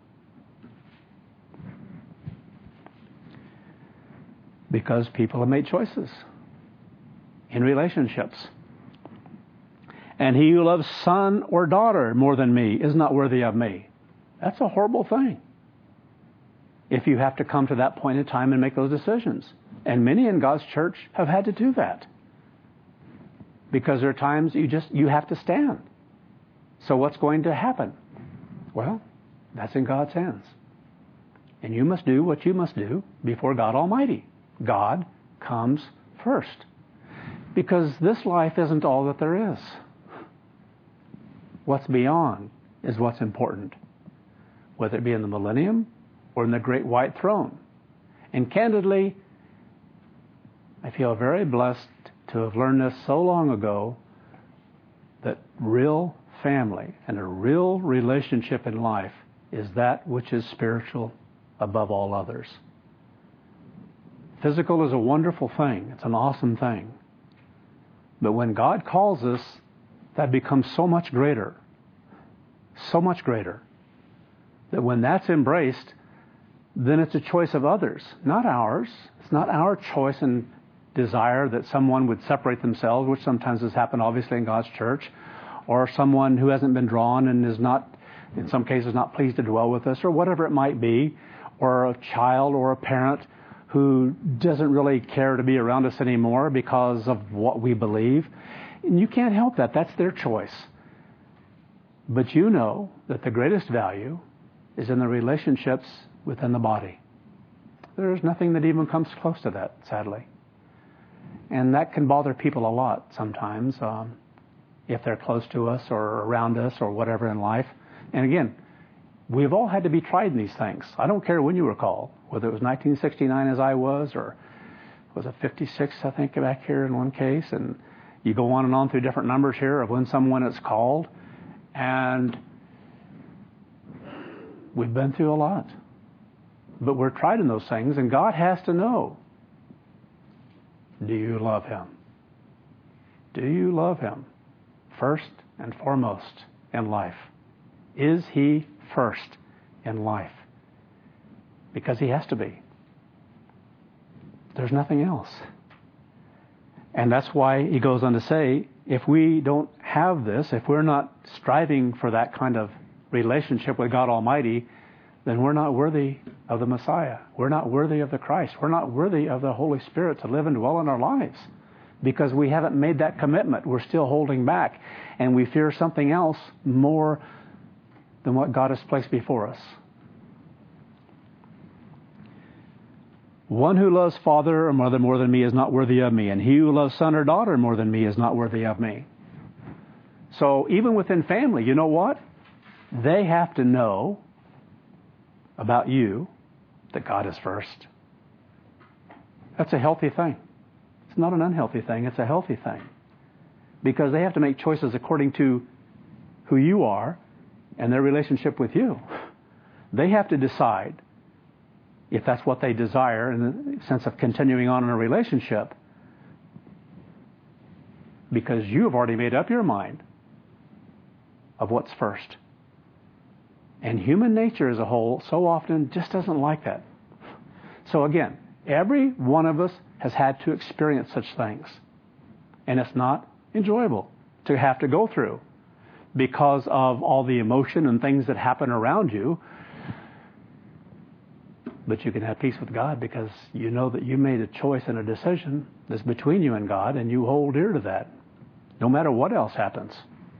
Because people have made choices in relationships. And he who loves son or daughter more than me is not worthy of me. That's a horrible thing. If you have to come to that point in time and make those decisions. And many in God's church have had to do that. Because there are times you just, you have to stand. So what's going to happen? Well, that's in God's hands. And you must do what you must do before God Almighty. God comes first. Because this life isn't all that there is. What's beyond is what's important. Whether it be in the millennium or in the great white throne. And candidly, I feel very blessed to have learned this so long ago, that real family and a real relationship in life is that which is spiritual above all others. Physical is a wonderful thing. It's an awesome thing. But when God calls us, that becomes so much greater. So much greater. That when that's embraced, then it's a choice of others, not ours. It's not our choice and desire that someone would separate themselves, which sometimes has happened obviously in God's church, or someone who hasn't been drawn and is not, in some cases, not pleased to dwell with us, or whatever it might be, or a child or a parent who doesn't really care to be around us anymore because of what we believe. And you can't help that. That's their choice. But you know that the greatest value is in the relationships within the body. There's nothing that even comes close to that, sadly. And that can bother people a lot sometimes, um, if they're close to us or around us or whatever in life. And again, we've all had to be tried in these things. I don't care when you were called, whether it was nineteen sixty-nine as I was, or was it fifty-six, I think, back here in one case. And you go on and on through different numbers here of when someone is called. And we've been through a lot. But we're tried in those things, and God has to know, do you love Him? Do you love Him first and foremost in life? Is He first in life? Because He has to be. There's nothing else. And that's why He goes on to say, if we don't have this, if we're not striving for that kind of relationship with God Almighty, then we're not worthy of the Messiah. We're not worthy of the Christ. We're not worthy of the Holy Spirit to live and dwell in our lives, because we haven't made that commitment. We're still holding back, and we fear something else more than what God has placed before us. One who loves father or mother more than me is not worthy of me, and he who loves son or daughter more than me is not worthy of me. So even within family, you know what? They have to know about you that God is first. That's a healthy thing. It's not an unhealthy thing. It's a healthy thing. Because they have to make choices according to who you are and their relationship with you. They have to decide if that's what they desire in the sense of continuing on in a relationship, because you have already made up your mind of what's first. And human nature as a whole so often just doesn't like that. So again, every one of us has had to experience such things. And it's not enjoyable to have to go through because of all the emotion and things that happen around you. But you can have peace with God because you know that you made a choice and a decision that's between you and God, and you hold dear to that, no matter what else happens.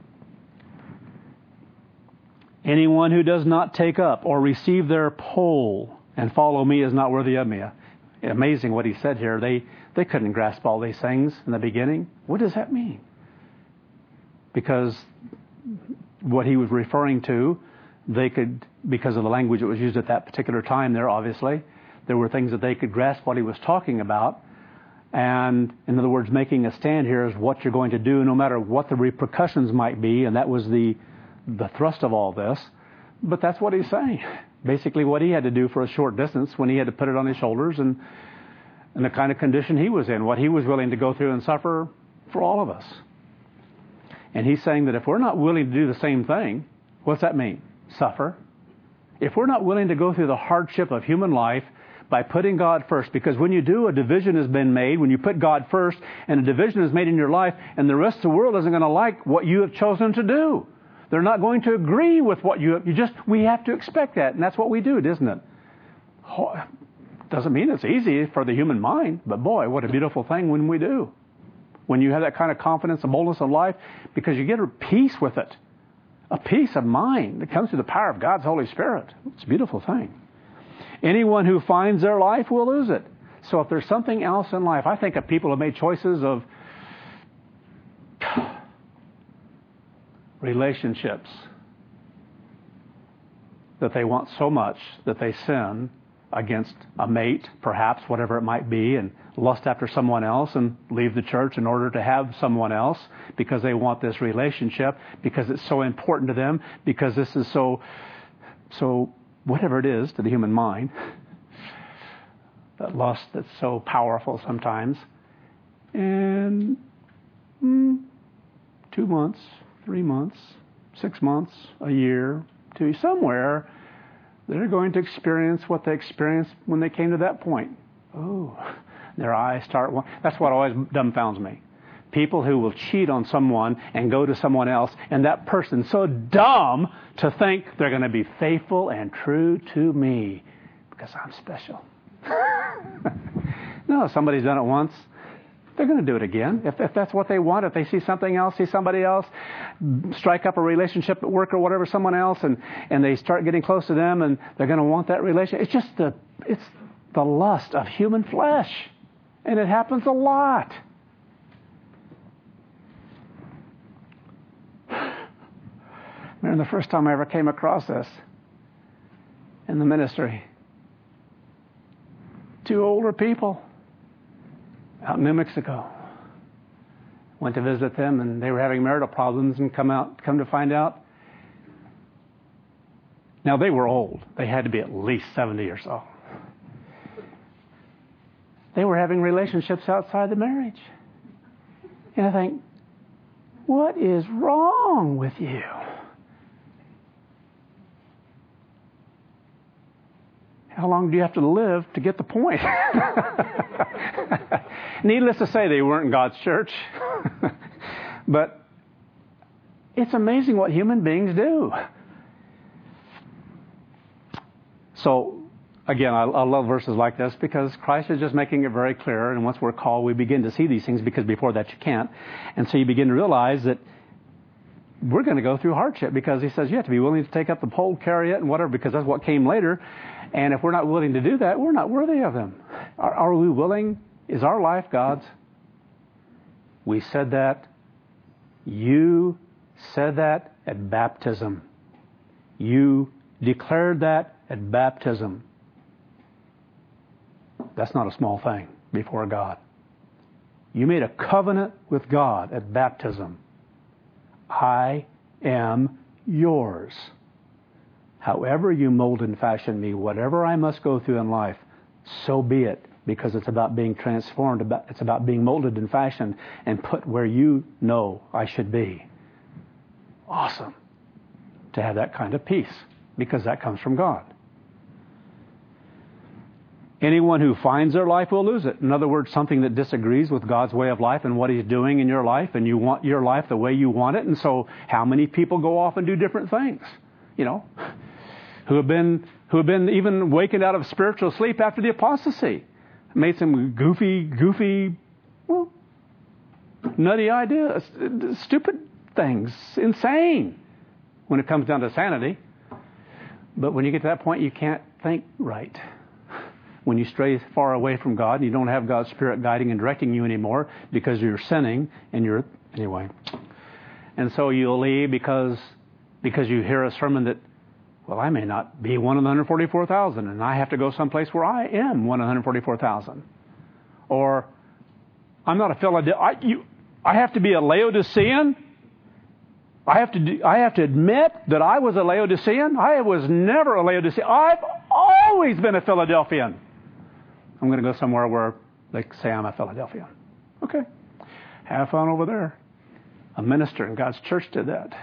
Anyone who does not take up or receive their pole and follow me is not worthy of me. Amazing what he said here. They they couldn't grasp all these things in the beginning. What does that mean? Because what he was referring to, they could, because of the language that was used at that particular time there, obviously, there were things that they could grasp what he was talking about. And in other words, making a stand here is what you're going to do no matter what the repercussions might be. And that was the the thrust of all this. But that's what he's saying. Basically what he had to do for a short distance when he had to put it on his shoulders, and, and the kind of condition he was in, what he was willing to go through and suffer for all of us. And he's saying that if we're not willing to do the same thing, what's that mean? Suffer. If we're not willing to go through the hardship of human life by putting God first, because when you do, a division has been made. When you put God first and a division is made in your life, and the rest of the world isn't going to like what you have chosen to do. They're not going to agree with what you, you just, we have to expect that. And that's what we do, doesn't it? Oh, doesn't mean it's easy for the human mind, but boy, what a beautiful thing when we do. When you have that kind of confidence and boldness of life, because you get a peace with it. A peace of mind that comes through the power of God's Holy Spirit. It's a beautiful thing. Anyone who finds their life will lose it. So if there's something else in life, I think of people who have made choices of relationships that they want so much that they sin against a mate, perhaps, whatever it might be, and lust after someone else and leave the church in order to have someone else because they want this relationship, because it's so important to them, because this is so, so whatever it is to the human mind, that lust that's so powerful sometimes. And mm, two months, three months, six months, a year, two, somewhere, they're going to experience what they experienced when they came to that point. Oh, their eyes start... That's what always dumbfounds me. People who will cheat on someone and go to someone else, and that person's so dumb to think they're going to be faithful and true to me because I'm special. No, somebody's done it once. They're going to do it again. If, if that's what they want, if they see something else, see somebody else, strike up a relationship at work or whatever, someone else, and, and they start getting close to them, and they're going to want that relationship. It's just the, it's the lust of human flesh. And it happens a lot. And the first time I ever came across this in the ministry, two older people out in New Mexico. Went to visit them, and they were having marital problems, and come out, come to find out. Now, they were old. They had to be at least seventy or so. They were having relationships outside the marriage. And I think, what is wrong with you? How long do you have to live to get the point? Needless to say, they weren't in God's church. But it's amazing what human beings do. So, again, I, I love verses like this because Christ is just making it very clear. And once we're called, we begin to see these things because before that you can't. And so you begin to realize that we're going to go through hardship because he says you have to be willing to take up the pole, carry it, and whatever, because that's what came later. And if we're not willing to do that, we're not worthy of him. Are, are we willing? Is our life God's? We said that. You said that at baptism. You declared that at baptism. That's not a small thing before God. You made a covenant with God at baptism. I am yours. However you mold and fashion me, whatever I must go through in life, so be it, because it's about being transformed. It's about being molded and fashioned and put where you know I should be. Awesome to have that kind of peace, because that comes from God. Anyone who finds their life will lose it. In other words, something that disagrees with God's way of life and what He's doing in your life, and you want your life the way you want it. And so how many people go off and do different things? You know, who have been who have been even wakened out of spiritual sleep after the apostasy. Made some goofy, goofy, well, nutty ideas, stupid things, insane when it comes down to sanity. But when you get to that point, you can't think right. When you stray far away from God and you don't have God's Spirit guiding and directing you anymore because you're sinning and you're, anyway. And so you'll leave because because you hear a sermon that, well, I may not be one of the one hundred forty-four thousand and I have to go someplace where I am one of the one hundred forty-four thousand. Or I'm not a Philadelphia. I, you, I have to be a Laodicean. I have to do, I have to admit that I was a Laodicean. I was never a Laodicean. I've always been a Philadelphian. I'm going to go somewhere where they say I'm a Philadelphian. Okay. Have fun over there. A minister in God's church did that.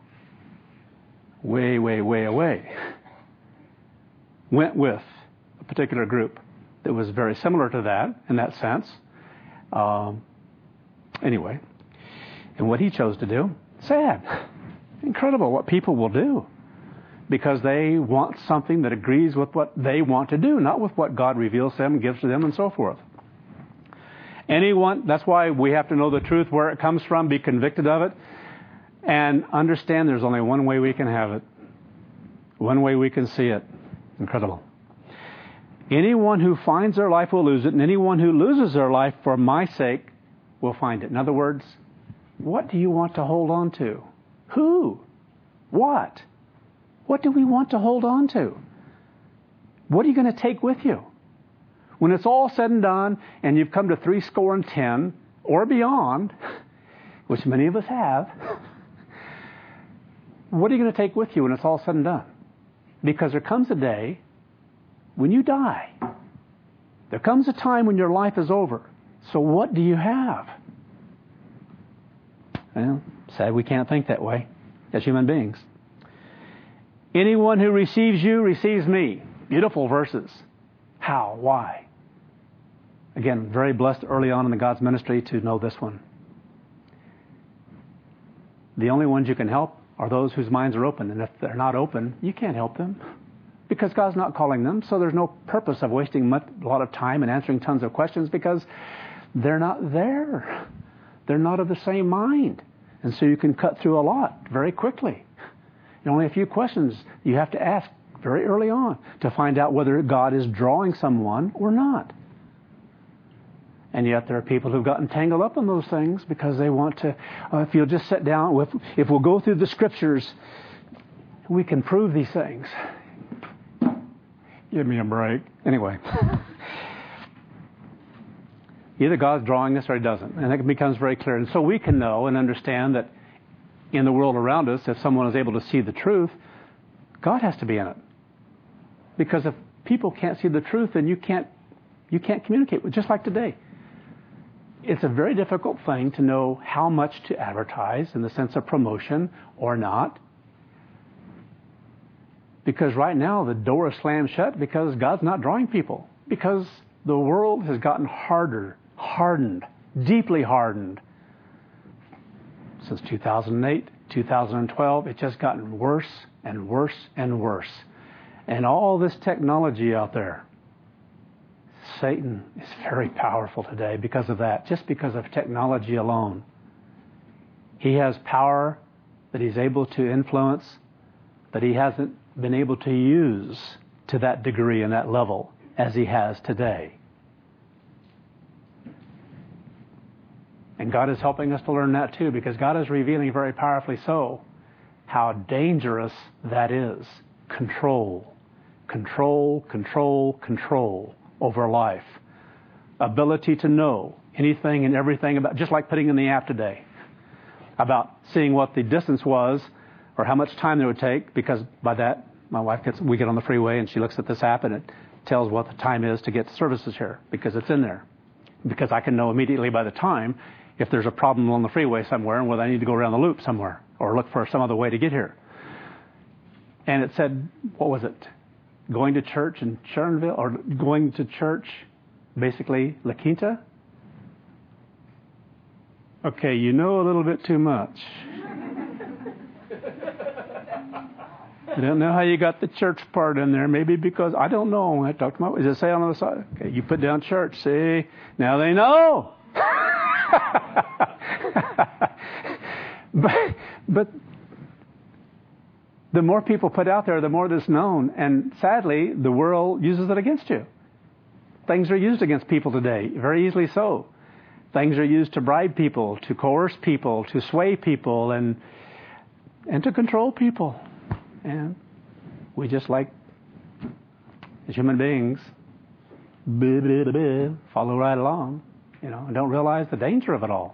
Way, way, way away. Went with a particular group that was very similar to that in that sense. Um, anyway. And what he chose to do, sad. Incredible what people will do. Because they want something that agrees with what they want to do, not with what God reveals to them, gives to them, and so forth. Anyone, that's why we have to know the truth, where it comes from, be convicted of it, and understand there's only one way we can have it. One way we can see it. Incredible. Anyone who finds their life will lose it, and anyone who loses their life for my sake will find it. In other words, what do you want to hold on to? Who? What? What do we want to hold on to? What are you going to take with you? When it's all said and done, and you've come to three score and ten, or beyond, which many of us have, what are you going to take with you when it's all said and done? Because there comes a day when you die. There comes a time when your life is over. So what do you have? Well, sad we can't think that way as human beings. Anyone who receives you receives me. Beautiful verses. How? Why? Again, very blessed early on in the God's ministry to know this one. The only ones you can help are those whose minds are open. And if they're not open, you can't help them. Because God's not calling them. So there's no purpose of wasting much, a lot of time and answering tons of questions because they're not there. They're not of the same mind. And so you can cut through a lot very quickly. And only a few questions you have to ask very early on to find out whether God is drawing someone or not. And yet there are people who've gotten tangled up in those things because they want to, uh, if you'll just sit down, if, if we'll go through the Scriptures We can prove these things. Give me a break. Anyway. Either God's drawing us or He doesn't. And it becomes very clear. And so we can know and understand that in the world around us, if someone is able to see the truth, God has to be in it. Because if people can't see the truth, then you can't you can't communicate with, just like today. It's a very difficult thing to know how much to advertise in the sense of promotion or not. Because right now the door is slammed shut because God's not drawing people. Because the world has gotten harder, hardened, deeply hardened. Since two thousand eight, two thousand twelve, it's just gotten worse and worse and worse. And all this technology out there, Satan is very powerful today because of that, just because of technology alone. He has power that he's able to influence that he hasn't been able to use to that degree and that level as he has today. And God is helping us to learn that too, because God is revealing very powerfully so how dangerous that is. Control, control, control, control over life. Ability to know anything and everything about, just like putting in the app today, about seeing what the distance was or how much time it would take, because by that, my wife gets, we get on the freeway and she looks at this app and it tells what the time is to get to services here, because it's in there. Because I can know immediately by the time if there's a problem on the freeway somewhere and whether I need to go around the loop somewhere or look for some other way to get here. And it said, what was it? Going to church in Sharonville, or going to church, basically, La Quinta? Okay, you know a little bit too much. I don't know how you got the church part in there. Maybe because, I don't know. I talked to my, does it say on the other side? Okay, you put down church. See? Now they know. but, but the more people put out there, the more that's known. And sadly, the world uses it against you. Things are used against people today, very easily so. Things are used to bribe people, to coerce people, to sway people, and and to control people. And we just like, as human beings, blah, blah, blah, follow right along, you know, and don't realize the danger of it all.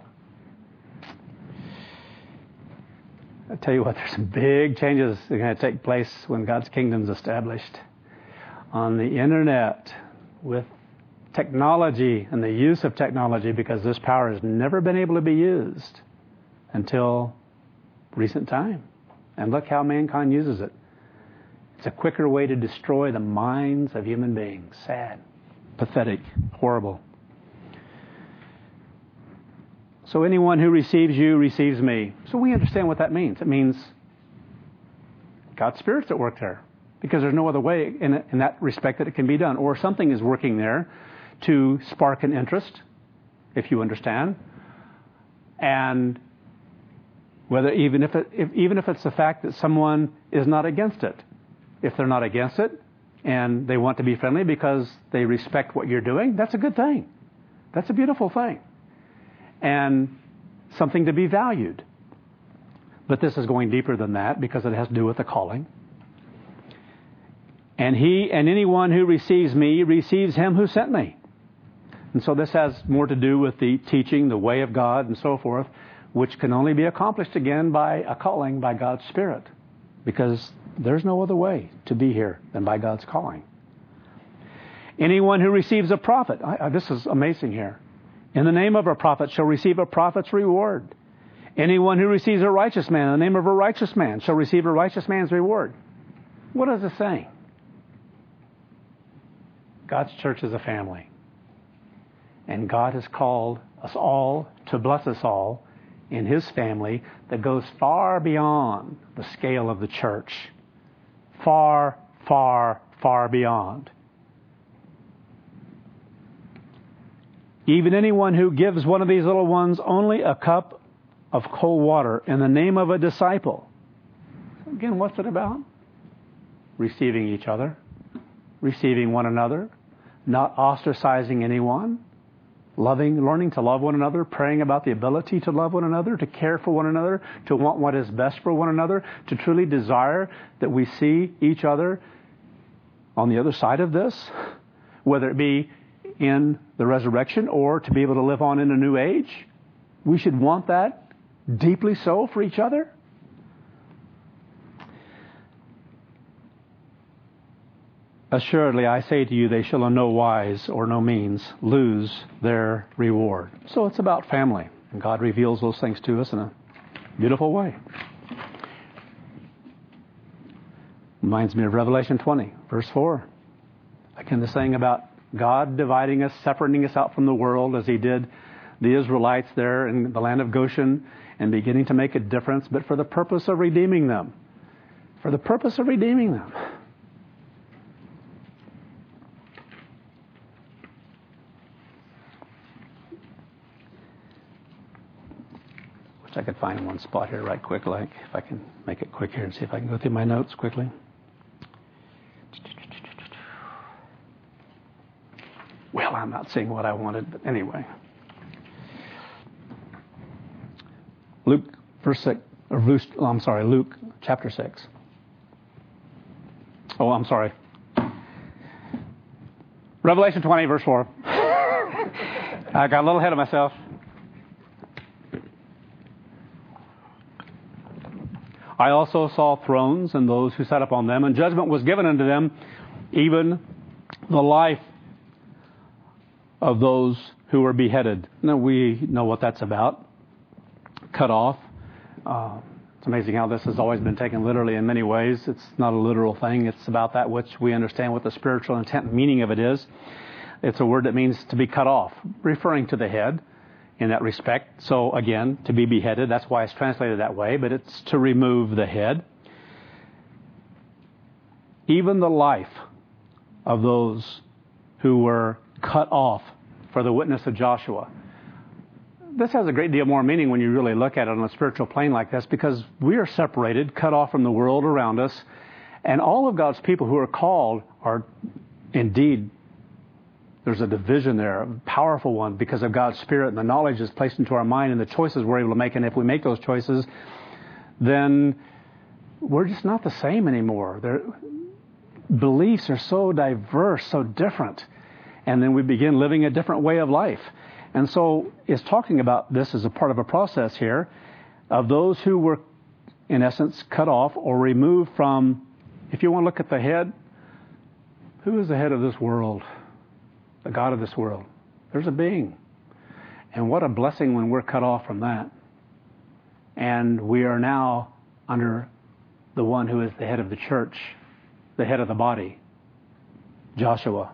I tell you what, there's some big changes that are going to take place when God's kingdom is established. On the internet, with technology and the use of technology, because this power has never been able to be used until recent time. And look how mankind uses it. It's a quicker way to destroy the minds of human beings. Sad, pathetic, horrible. So anyone who receives you receives me. So we understand what that means. It means God's Spirit's at work there, because there's no other way in, in that respect that it can be done. Or something is working there to spark an interest, if you understand. And whether even if, it, if even if it's the fact that someone is not against it. If they're not against it and they want to be friendly because they respect what you're doing, that's a good thing. That's a beautiful thing. And something to be valued. But this is going deeper than that, because it has to do with the calling. And he and anyone who receives me receives him who sent me. And so this has more to do with the teaching, the way of God, and so forth, which can only be accomplished again by a calling by God's Spirit. Because there's no other way to be here than by God's calling. Anyone who receives a prophet, I, I, this is amazing here. In the name of a prophet shall receive a prophet's reward. Anyone who receives a righteous man in the name of a righteous man shall receive a righteous man's reward. What is it saying? God's church is a family. And God has called us all to bless us all in His family that goes far beyond the scale of the church. Far, far, far beyond. Even anyone who gives one of these little ones only a cup of cold water in the name of a disciple. Again, what's it about? Receiving each other, receiving one another, not ostracizing anyone, loving, learning to love one another, praying about the ability to love one another, to care for one another, to want what is best for one another, to truly desire that we see each other on the other side of this, whether it be in the resurrection or to be able to live on in a new age. We should want that deeply so for each other. Assuredly, I say to you, they shall in no wise or no means lose their reward. So it's about family, and God reveals those things to us in a beautiful way. Reminds me of Revelation twenty, verse four. Again, the saying about God dividing us, separating us out from the world as He did the Israelites there in the land of Goshen and beginning to make a difference, but for the purpose of redeeming them. For the purpose of redeeming them. I could find one spot here right quick, like if I can make it quick here and see if I can go through my notes quickly. Well, I'm not seeing what I wanted, but anyway. Luke, verse six, or Luke, oh, I'm sorry, Luke chapter six. Oh, I'm sorry. Revelation twenty, verse four. I got a little ahead of myself. I also saw thrones and those who sat upon them, and judgment was given unto them, even the life of those who were beheaded. Now, we know what that's about. Cut off. Uh, it's amazing how this has always been taken literally in many ways. It's not a literal thing. It's about that which we understand what the spiritual intent and meaning of it is. It's a word that means to be cut off, referring to the head. In that respect. So again, to be beheaded, that's why it's translated that way, but it's to remove the head. Even the life of those who were cut off for the witness of Joshua. This has a great deal more meaning when you really look at it on a spiritual plane like this, because we are separated, cut off from the world around us, and all of God's people who are called are indeed, there's a division there, a powerful one, because of God's Spirit and the knowledge that's placed into our mind and the choices we're able to make. And if we make those choices, then we're just not the same anymore. Their beliefs are so diverse, so different. And then we begin living a different way of life. And so it's talking about this as a part of a process here of those who were, in essence, cut off or removed from, if you want to look at the head, who is the head of this world? The God of this world. There's a being. And what a blessing when we're cut off from that. And we are now under the one who is the head of the church, the head of the body, Joshua.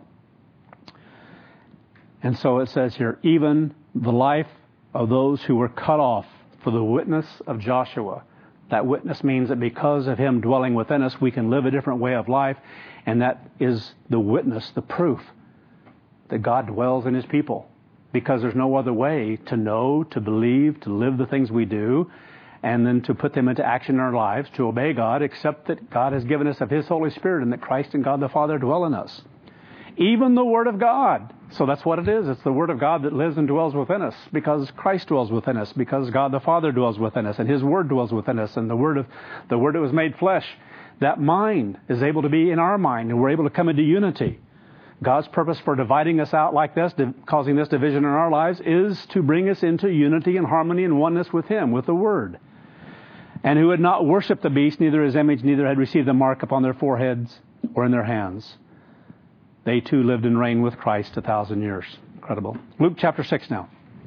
And so it says here, even the life of those who were cut off for the witness of Joshua. That witness means that because of him dwelling within us, we can live a different way of life. And that is the witness, the proof that God dwells in His people, because there's no other way to know, to believe, to live the things we do, and then to put them into action in our lives, to obey God, except that God has given us of His Holy Spirit and that Christ and God the Father dwell in us. Even the Word of God. So that's what it is. It's the Word of God that lives and dwells within us, because Christ dwells within us, because God the Father dwells within us, and His Word dwells within us, and the Word of the Word that was made flesh, that mind is able to be in our mind, and we're able to come into unity. God's purpose for dividing us out like this, causing this division in our lives, is to bring us into unity and harmony and oneness with Him, with the Word. And who had not worshipped the beast, neither his image, neither had received the mark upon their foreheads or in their hands. They too lived and reigned with Christ a thousand years. Incredible. Luke chapter six now.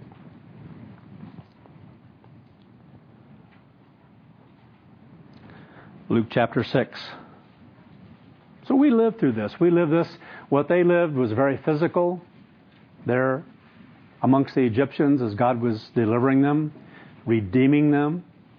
Luke chapter six. So we lived through this. We lived this. What they lived was very physical. There amongst the Egyptians as God was delivering them, redeeming them.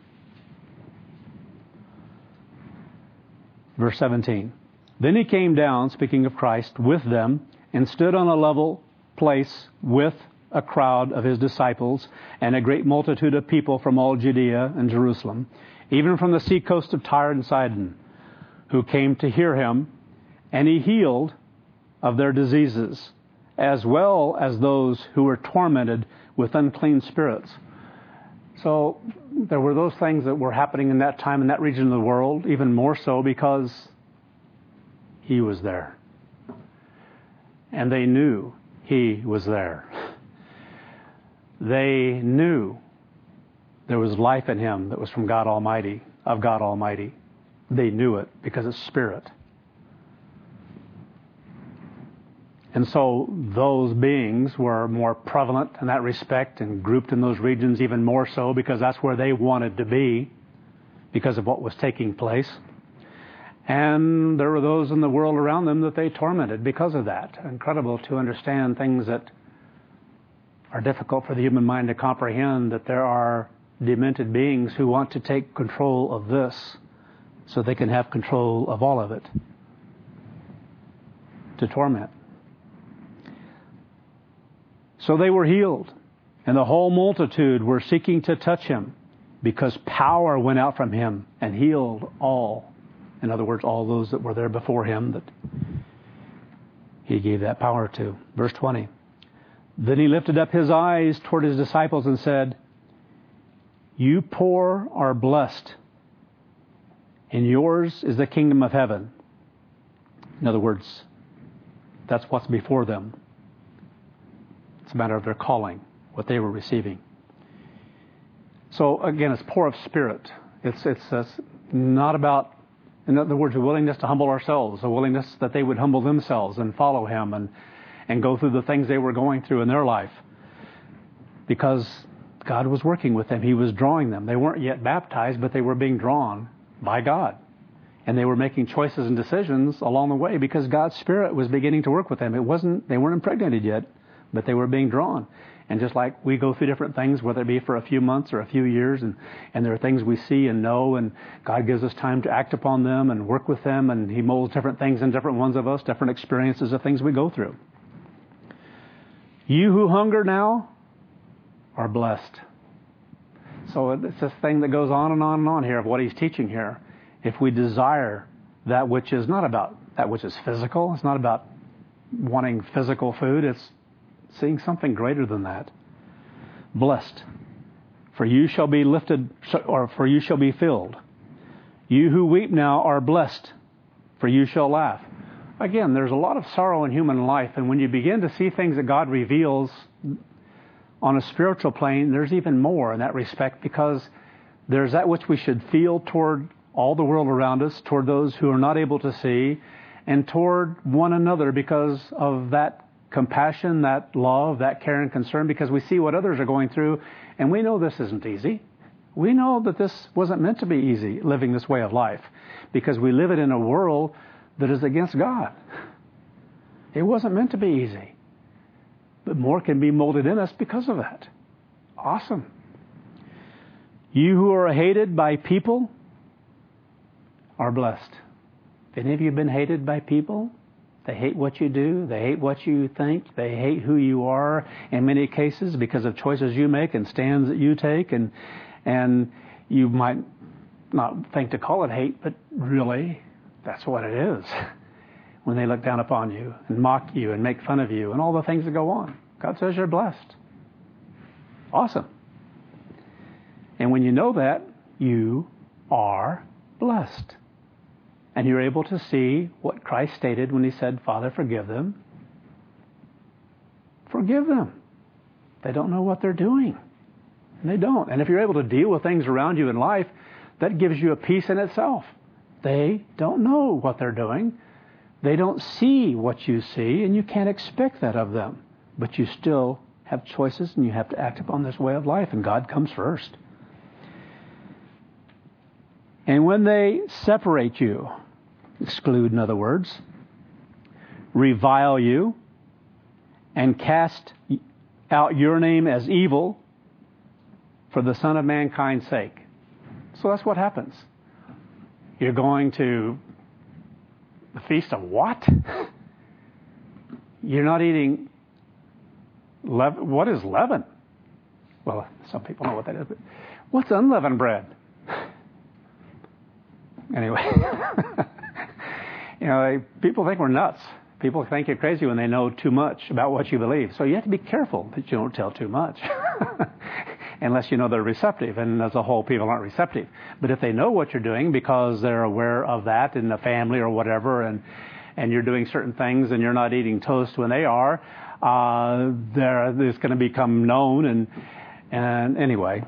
Verse seventeen. Then He came down, speaking of Christ, with them and stood on a level place with a crowd of His disciples and a great multitude of people from all Judea and Jerusalem, even from the seacoast of Tyre and Sidon, who came to hear Him, and He healed of their diseases. as well as those who were tormented with unclean spirits. So there were those things that were happening in that time in that region of the world, even more so because he was there. And they knew he was there. They knew there was life in him that was from God Almighty, of God Almighty. They knew it because it's spirit. And so those beings were more prevalent in that respect and grouped in those regions even more so because that's where they wanted to be because of what was taking place. And there were those in the world around them that they tormented because of that. Incredible to understand things that are difficult for the human mind to comprehend, that there are demented beings who want to take control of this so they can have control of all of it, to torment. So they were healed, and the whole multitude were seeking to touch him because power went out from him and healed all. In other words, all those that were there before him that he gave that power to. Verse twenty. Then he lifted up his eyes toward his disciples and said, "You poor are blessed, and yours is the kingdom of heaven." In other words, that's what's before them. It's a matter of their calling, what they were receiving. So again, it's poor of spirit. It's it's, it's not about, in other words, a willingness to humble ourselves, a willingness that they would humble themselves and follow him and, and go through the things they were going through in their life. Because God was working with them. He was drawing them. They weren't yet baptized, but they were being drawn by God. And they were making choices and decisions along the way because God's Spirit was beginning to work with them. It wasn't, they weren't impregnated yet, but they were being drawn. And just like we go through different things, whether it be for a few months or a few years, and, and there are things we see and know, and God gives us time to act upon them and work with them, and he molds different things in different ones of us, different experiences of things we go through. You who hunger now are blessed. So it's this thing that goes on and on and on here of what he's teaching here. If we desire that which is not about that which is physical, it's not about wanting physical food, it's seeing something greater than that. Blessed, for you shall be lifted, or for you shall be filled. You who weep now are blessed, for you shall laugh. Again, there's a lot of sorrow in human life, and when you begin to see things that God reveals on a spiritual plane, there's even more in that respect, because there's that which we should feel toward all the world around us, toward those who are not able to see, and toward one another because of that compassion, that love, that care and concern, because we see what others are going through, and we know this isn't easy. We know that this wasn't meant to be easy, living this way of life, because we live it in a world that is against God. It wasn't meant to be easy. But more can be molded in us because of that. Awesome. You who are hated by people are blessed. Have any of you been hated by people? They hate what you do. They hate what you think. They hate who you are in many cases because of choices you make and stands that you take. And and you might not think to call it hate, but really, that's what it is. When they look down upon you and mock you and make fun of you and all the things that go on. God says you're blessed. Awesome. And when you know that, you are blessed. And you're able to see what Christ stated when he said, Father, forgive them. Forgive them. They don't know what they're doing. And they don't. And if you're able to deal with things around you in life, that gives you a peace in itself. They don't know what they're doing. They don't see what you see, and you can't expect that of them. But you still have choices, and you have to act upon this way of life, and God comes first. And when they separate you, exclude in other words, revile you, and cast out your name as evil for the Son of Mankind's sake. So that's what happens. You're going to the feast of what? You're not eating leaven. What is leaven? Well, some people know what that is, but what's unleavened bread? Anyway, you know, people think we're nuts. People think you're crazy when they know too much about what you believe. So you have to be careful that you don't tell too much. Unless you know they're receptive. And as a whole, people aren't receptive. But if they know what you're doing because they're aware of that in the family or whatever, and and you're doing certain things and you're not eating toast when they are, uh, there it's going to become known. And and anyway,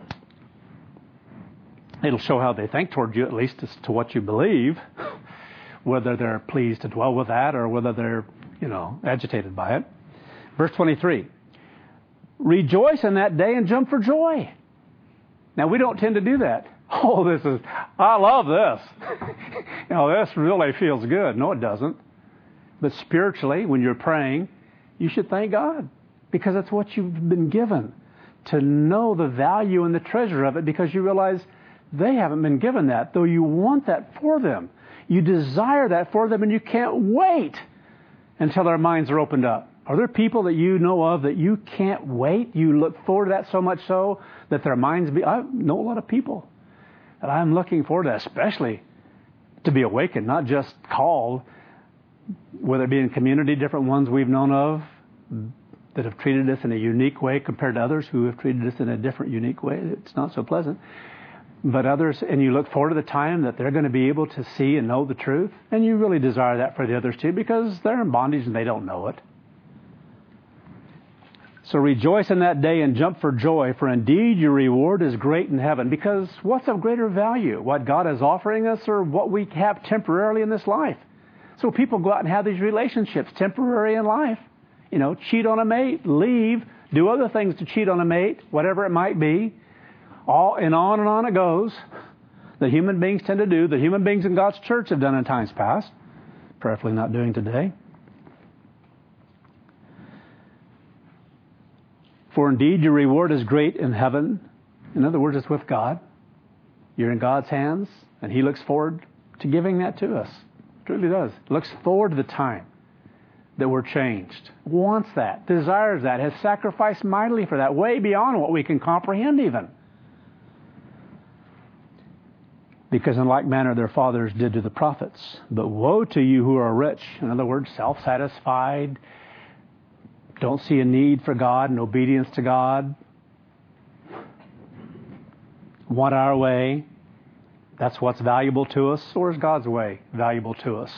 it'll show how they think toward you, at least as to what you believe, whether they're pleased to dwell with that or whether they're, you know, agitated by it. Verse twenty-three, rejoice in that day and jump for joy. Now, we don't tend to do that. Oh, this is, I love this. You know, this really feels good. No, it doesn't. But spiritually, when you're praying, you should thank God because that's what you've been given, to know the value and the treasure of it, because you realize they haven't been given that, though you want that for them. You desire that for them, and you can't wait until their minds are opened up. Are there people that you know of that you can't wait? You look forward to that so much so that their minds be... I know a lot of people that I'm looking forward to, especially to be awakened, not just called, whether it be in community, different ones we've known of that have treated us in a unique way compared to others who have treated us in a different, unique way. It's not so pleasant. But others, and you look forward to the time that they're going to be able to see and know the truth, and you really desire that for the others too, because they're in bondage and they don't know it. So rejoice in that day and jump for joy, for indeed your reward is great in heaven. Because what's of greater value? What God is offering us or what we have temporarily in this life? So people go out and have these relationships temporary in life. You know, cheat on a mate, leave, do other things to cheat on a mate, whatever it might be. All and on and on it goes. That human beings tend to do, that human beings in God's church have done in times past. Prayerfully not doing today. For indeed your reward is great in heaven. In other words, it's with God. You're in God's hands, and He looks forward to giving that to us. Truly does. Looks forward to the time that we're changed. Wants that. Desires that. Has sacrificed mightily for that. Way beyond what we can comprehend even. Because in like manner their fathers did to the prophets. But woe to you who are rich. In other words, self-satisfied. Don't see a need for God and obedience to God. Want our way. That's what's valuable to us. Or is God's way valuable to us?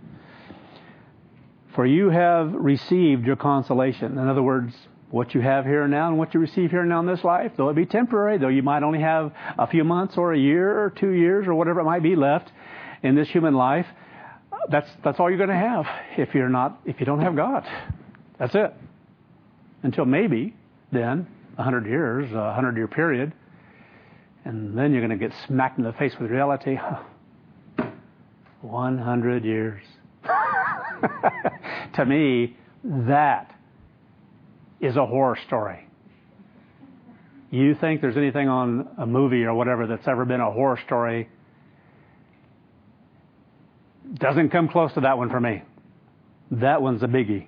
For you have received your consolation. In other words, what you have here and now and what you receive here and now in this life, though it be temporary, though you might only have a few months or a year or two years or whatever it might be left in this human life, that's that's all you're going to have if you're not if you don't have God. That's it. Until maybe then a hundred years, a hundred year period, and then you're going to get smacked in the face with reality. One hundred years. To me, that is a horror story. You think there's anything on a movie or whatever that's ever been a horror story? Doesn't come close to that one for me. That one's a biggie.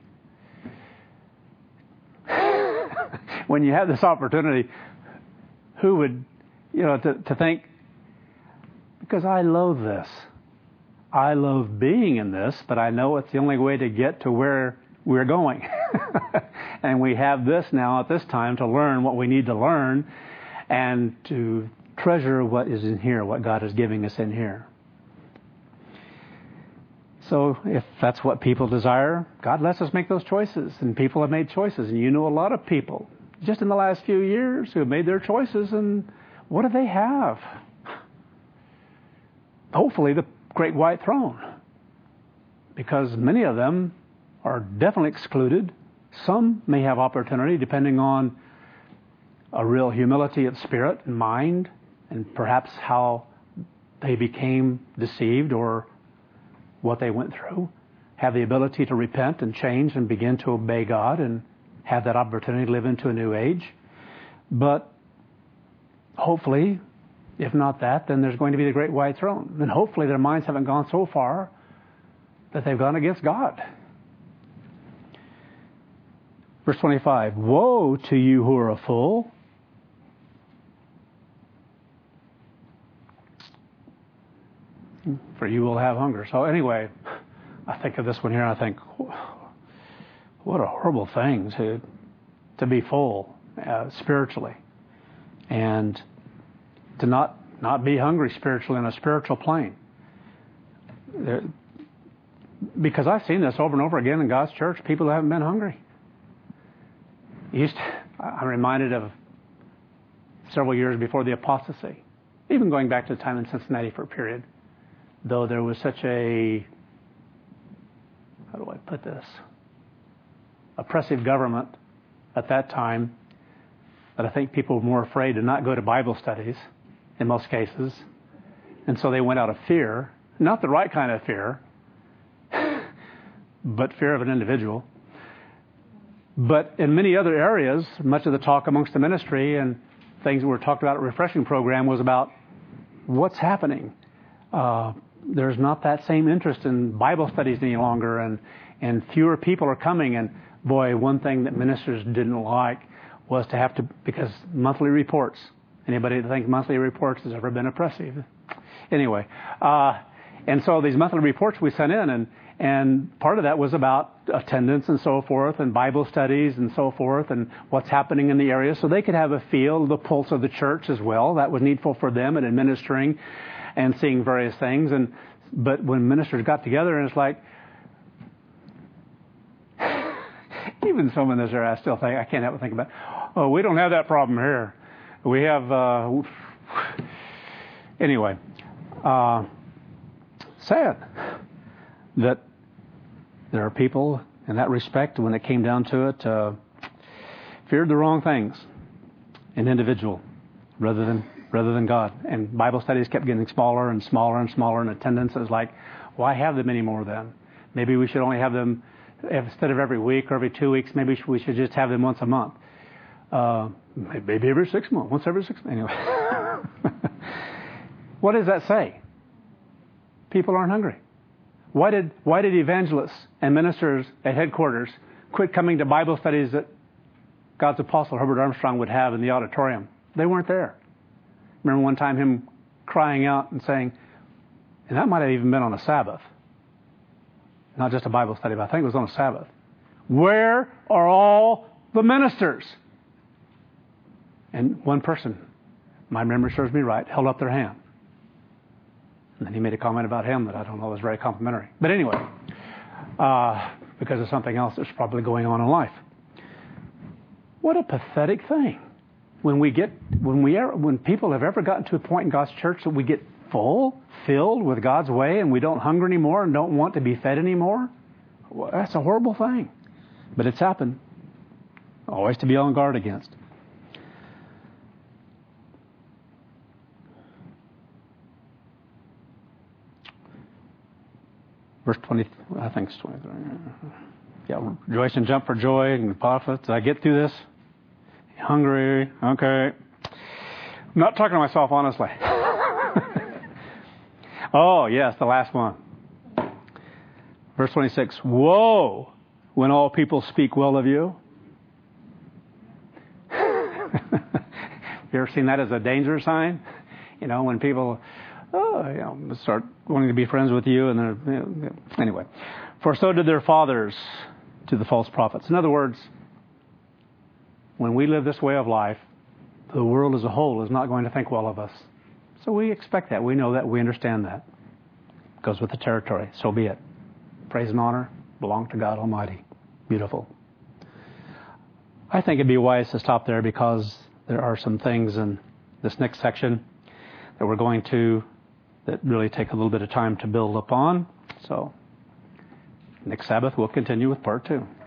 When you have this opportunity, who would, you know, to, to think, because I loathe this. I loathe being in this, but I know it's the only way to get to where we're going. And we have this now at this time to learn what we need to learn and to treasure what is in here, what God is giving us in here. So if that's what people desire, God lets us make those choices. And people have made choices. And you know a lot of people just in the last few years who have made their choices. And what do they have? Hopefully the great white throne. Because many of them are definitely excluded. Some may have opportunity depending on a real humility of spirit and mind and perhaps how they became deceived or what they went through, have the ability to repent and change and begin to obey God and have that opportunity to live into a new age. But hopefully, if not that, then there's going to be the great white throne. And hopefully their minds haven't gone so far that they've gone against God. Verse twenty-five, woe to you who are full. For you will have hunger. So anyway, I think of this one here, I think, what a horrible thing to to be full uh, spiritually, and to not not be hungry spiritually in a spiritual plane. There, because I've seen this over and over again in God's church, people who haven't been hungry. Used to, I'm reminded of several years before the apostasy, even going back to the time in Cincinnati for a period, though there was such a, how do I put this, oppressive government at that time that I think people were more afraid to not go to Bible studies in most cases. And so they went out of fear, not the right kind of fear, but fear of an individual. But in many other areas, much of the talk amongst the ministry and things that were talked about at the refreshing program was about what's happening. Uh, there's not that same interest in Bible studies any longer, and, and fewer people are coming. And boy, one thing that ministers didn't like was to have to, because monthly reports, anybody that thinks monthly reports has ever been oppressive? Anyway, uh, and so these monthly reports we sent in, and And part of that was about attendance and so forth, and Bible studies and so forth, and what's happening in the area, so they could have a feel, the pulse of the church as well. That was needful for them in administering and seeing various things. And but when ministers got together, and it's like, even some in this area, I still think, I can't help but think about, oh, we don't have that problem here. We have, uh, anyway, uh, sad that there are people in that respect, when it came down to it, uh, feared the wrong things in individual rather than rather than God. And Bible studies kept getting smaller and smaller and smaller, and attendance is like, why have them anymore then? Maybe we should only have them, instead of every week or every two weeks, maybe we should just have them once a month. Uh, maybe every six months, once every six months. Anyway. What does that say? People aren't hungry. Why did why did evangelists and ministers at headquarters quit coming to Bible studies that God's apostle Herbert Armstrong would have in the auditorium? They weren't there. Remember one time him crying out and saying, and that might have even been on a Sabbath, not just a Bible study, but I think it was on a Sabbath. Where are all the ministers? And one person, my memory serves me right, held up their hand. And then he made a comment about him that I don't know was very complimentary. But anyway, uh, because of something else that's probably going on in life. What a pathetic thing when we get when we are, when people have ever gotten to a point in God's church that we get full, filled with God's way, and we don't hunger anymore and don't want to be fed anymore. Well, that's a horrible thing, but it's happened. Always to be on guard against. Verse twenty, I think it's twenty-three. Yeah, rejoice and jump for joy and profit. Did I get through this? Hungry, okay. I'm not talking to myself, honestly. Oh, yes, the last one. Verse twenty-six, woe when all people speak well of you. You ever seen that as a danger sign? You know, when people... Oh, you know, start wanting to be friends with you, and they're, you know, anyway. For so did their fathers to the false prophets. In other words, when we live this way of life, the world as a whole is not going to think well of us. So we expect that. We know that. We understand that. It goes with the territory. So be it. Praise and honor belong to God Almighty. Beautiful. I think it'd be wise to stop there because there are some things in this next section that we're going to that really take a little bit of time to build upon. So next Sabbath we'll continue with part two.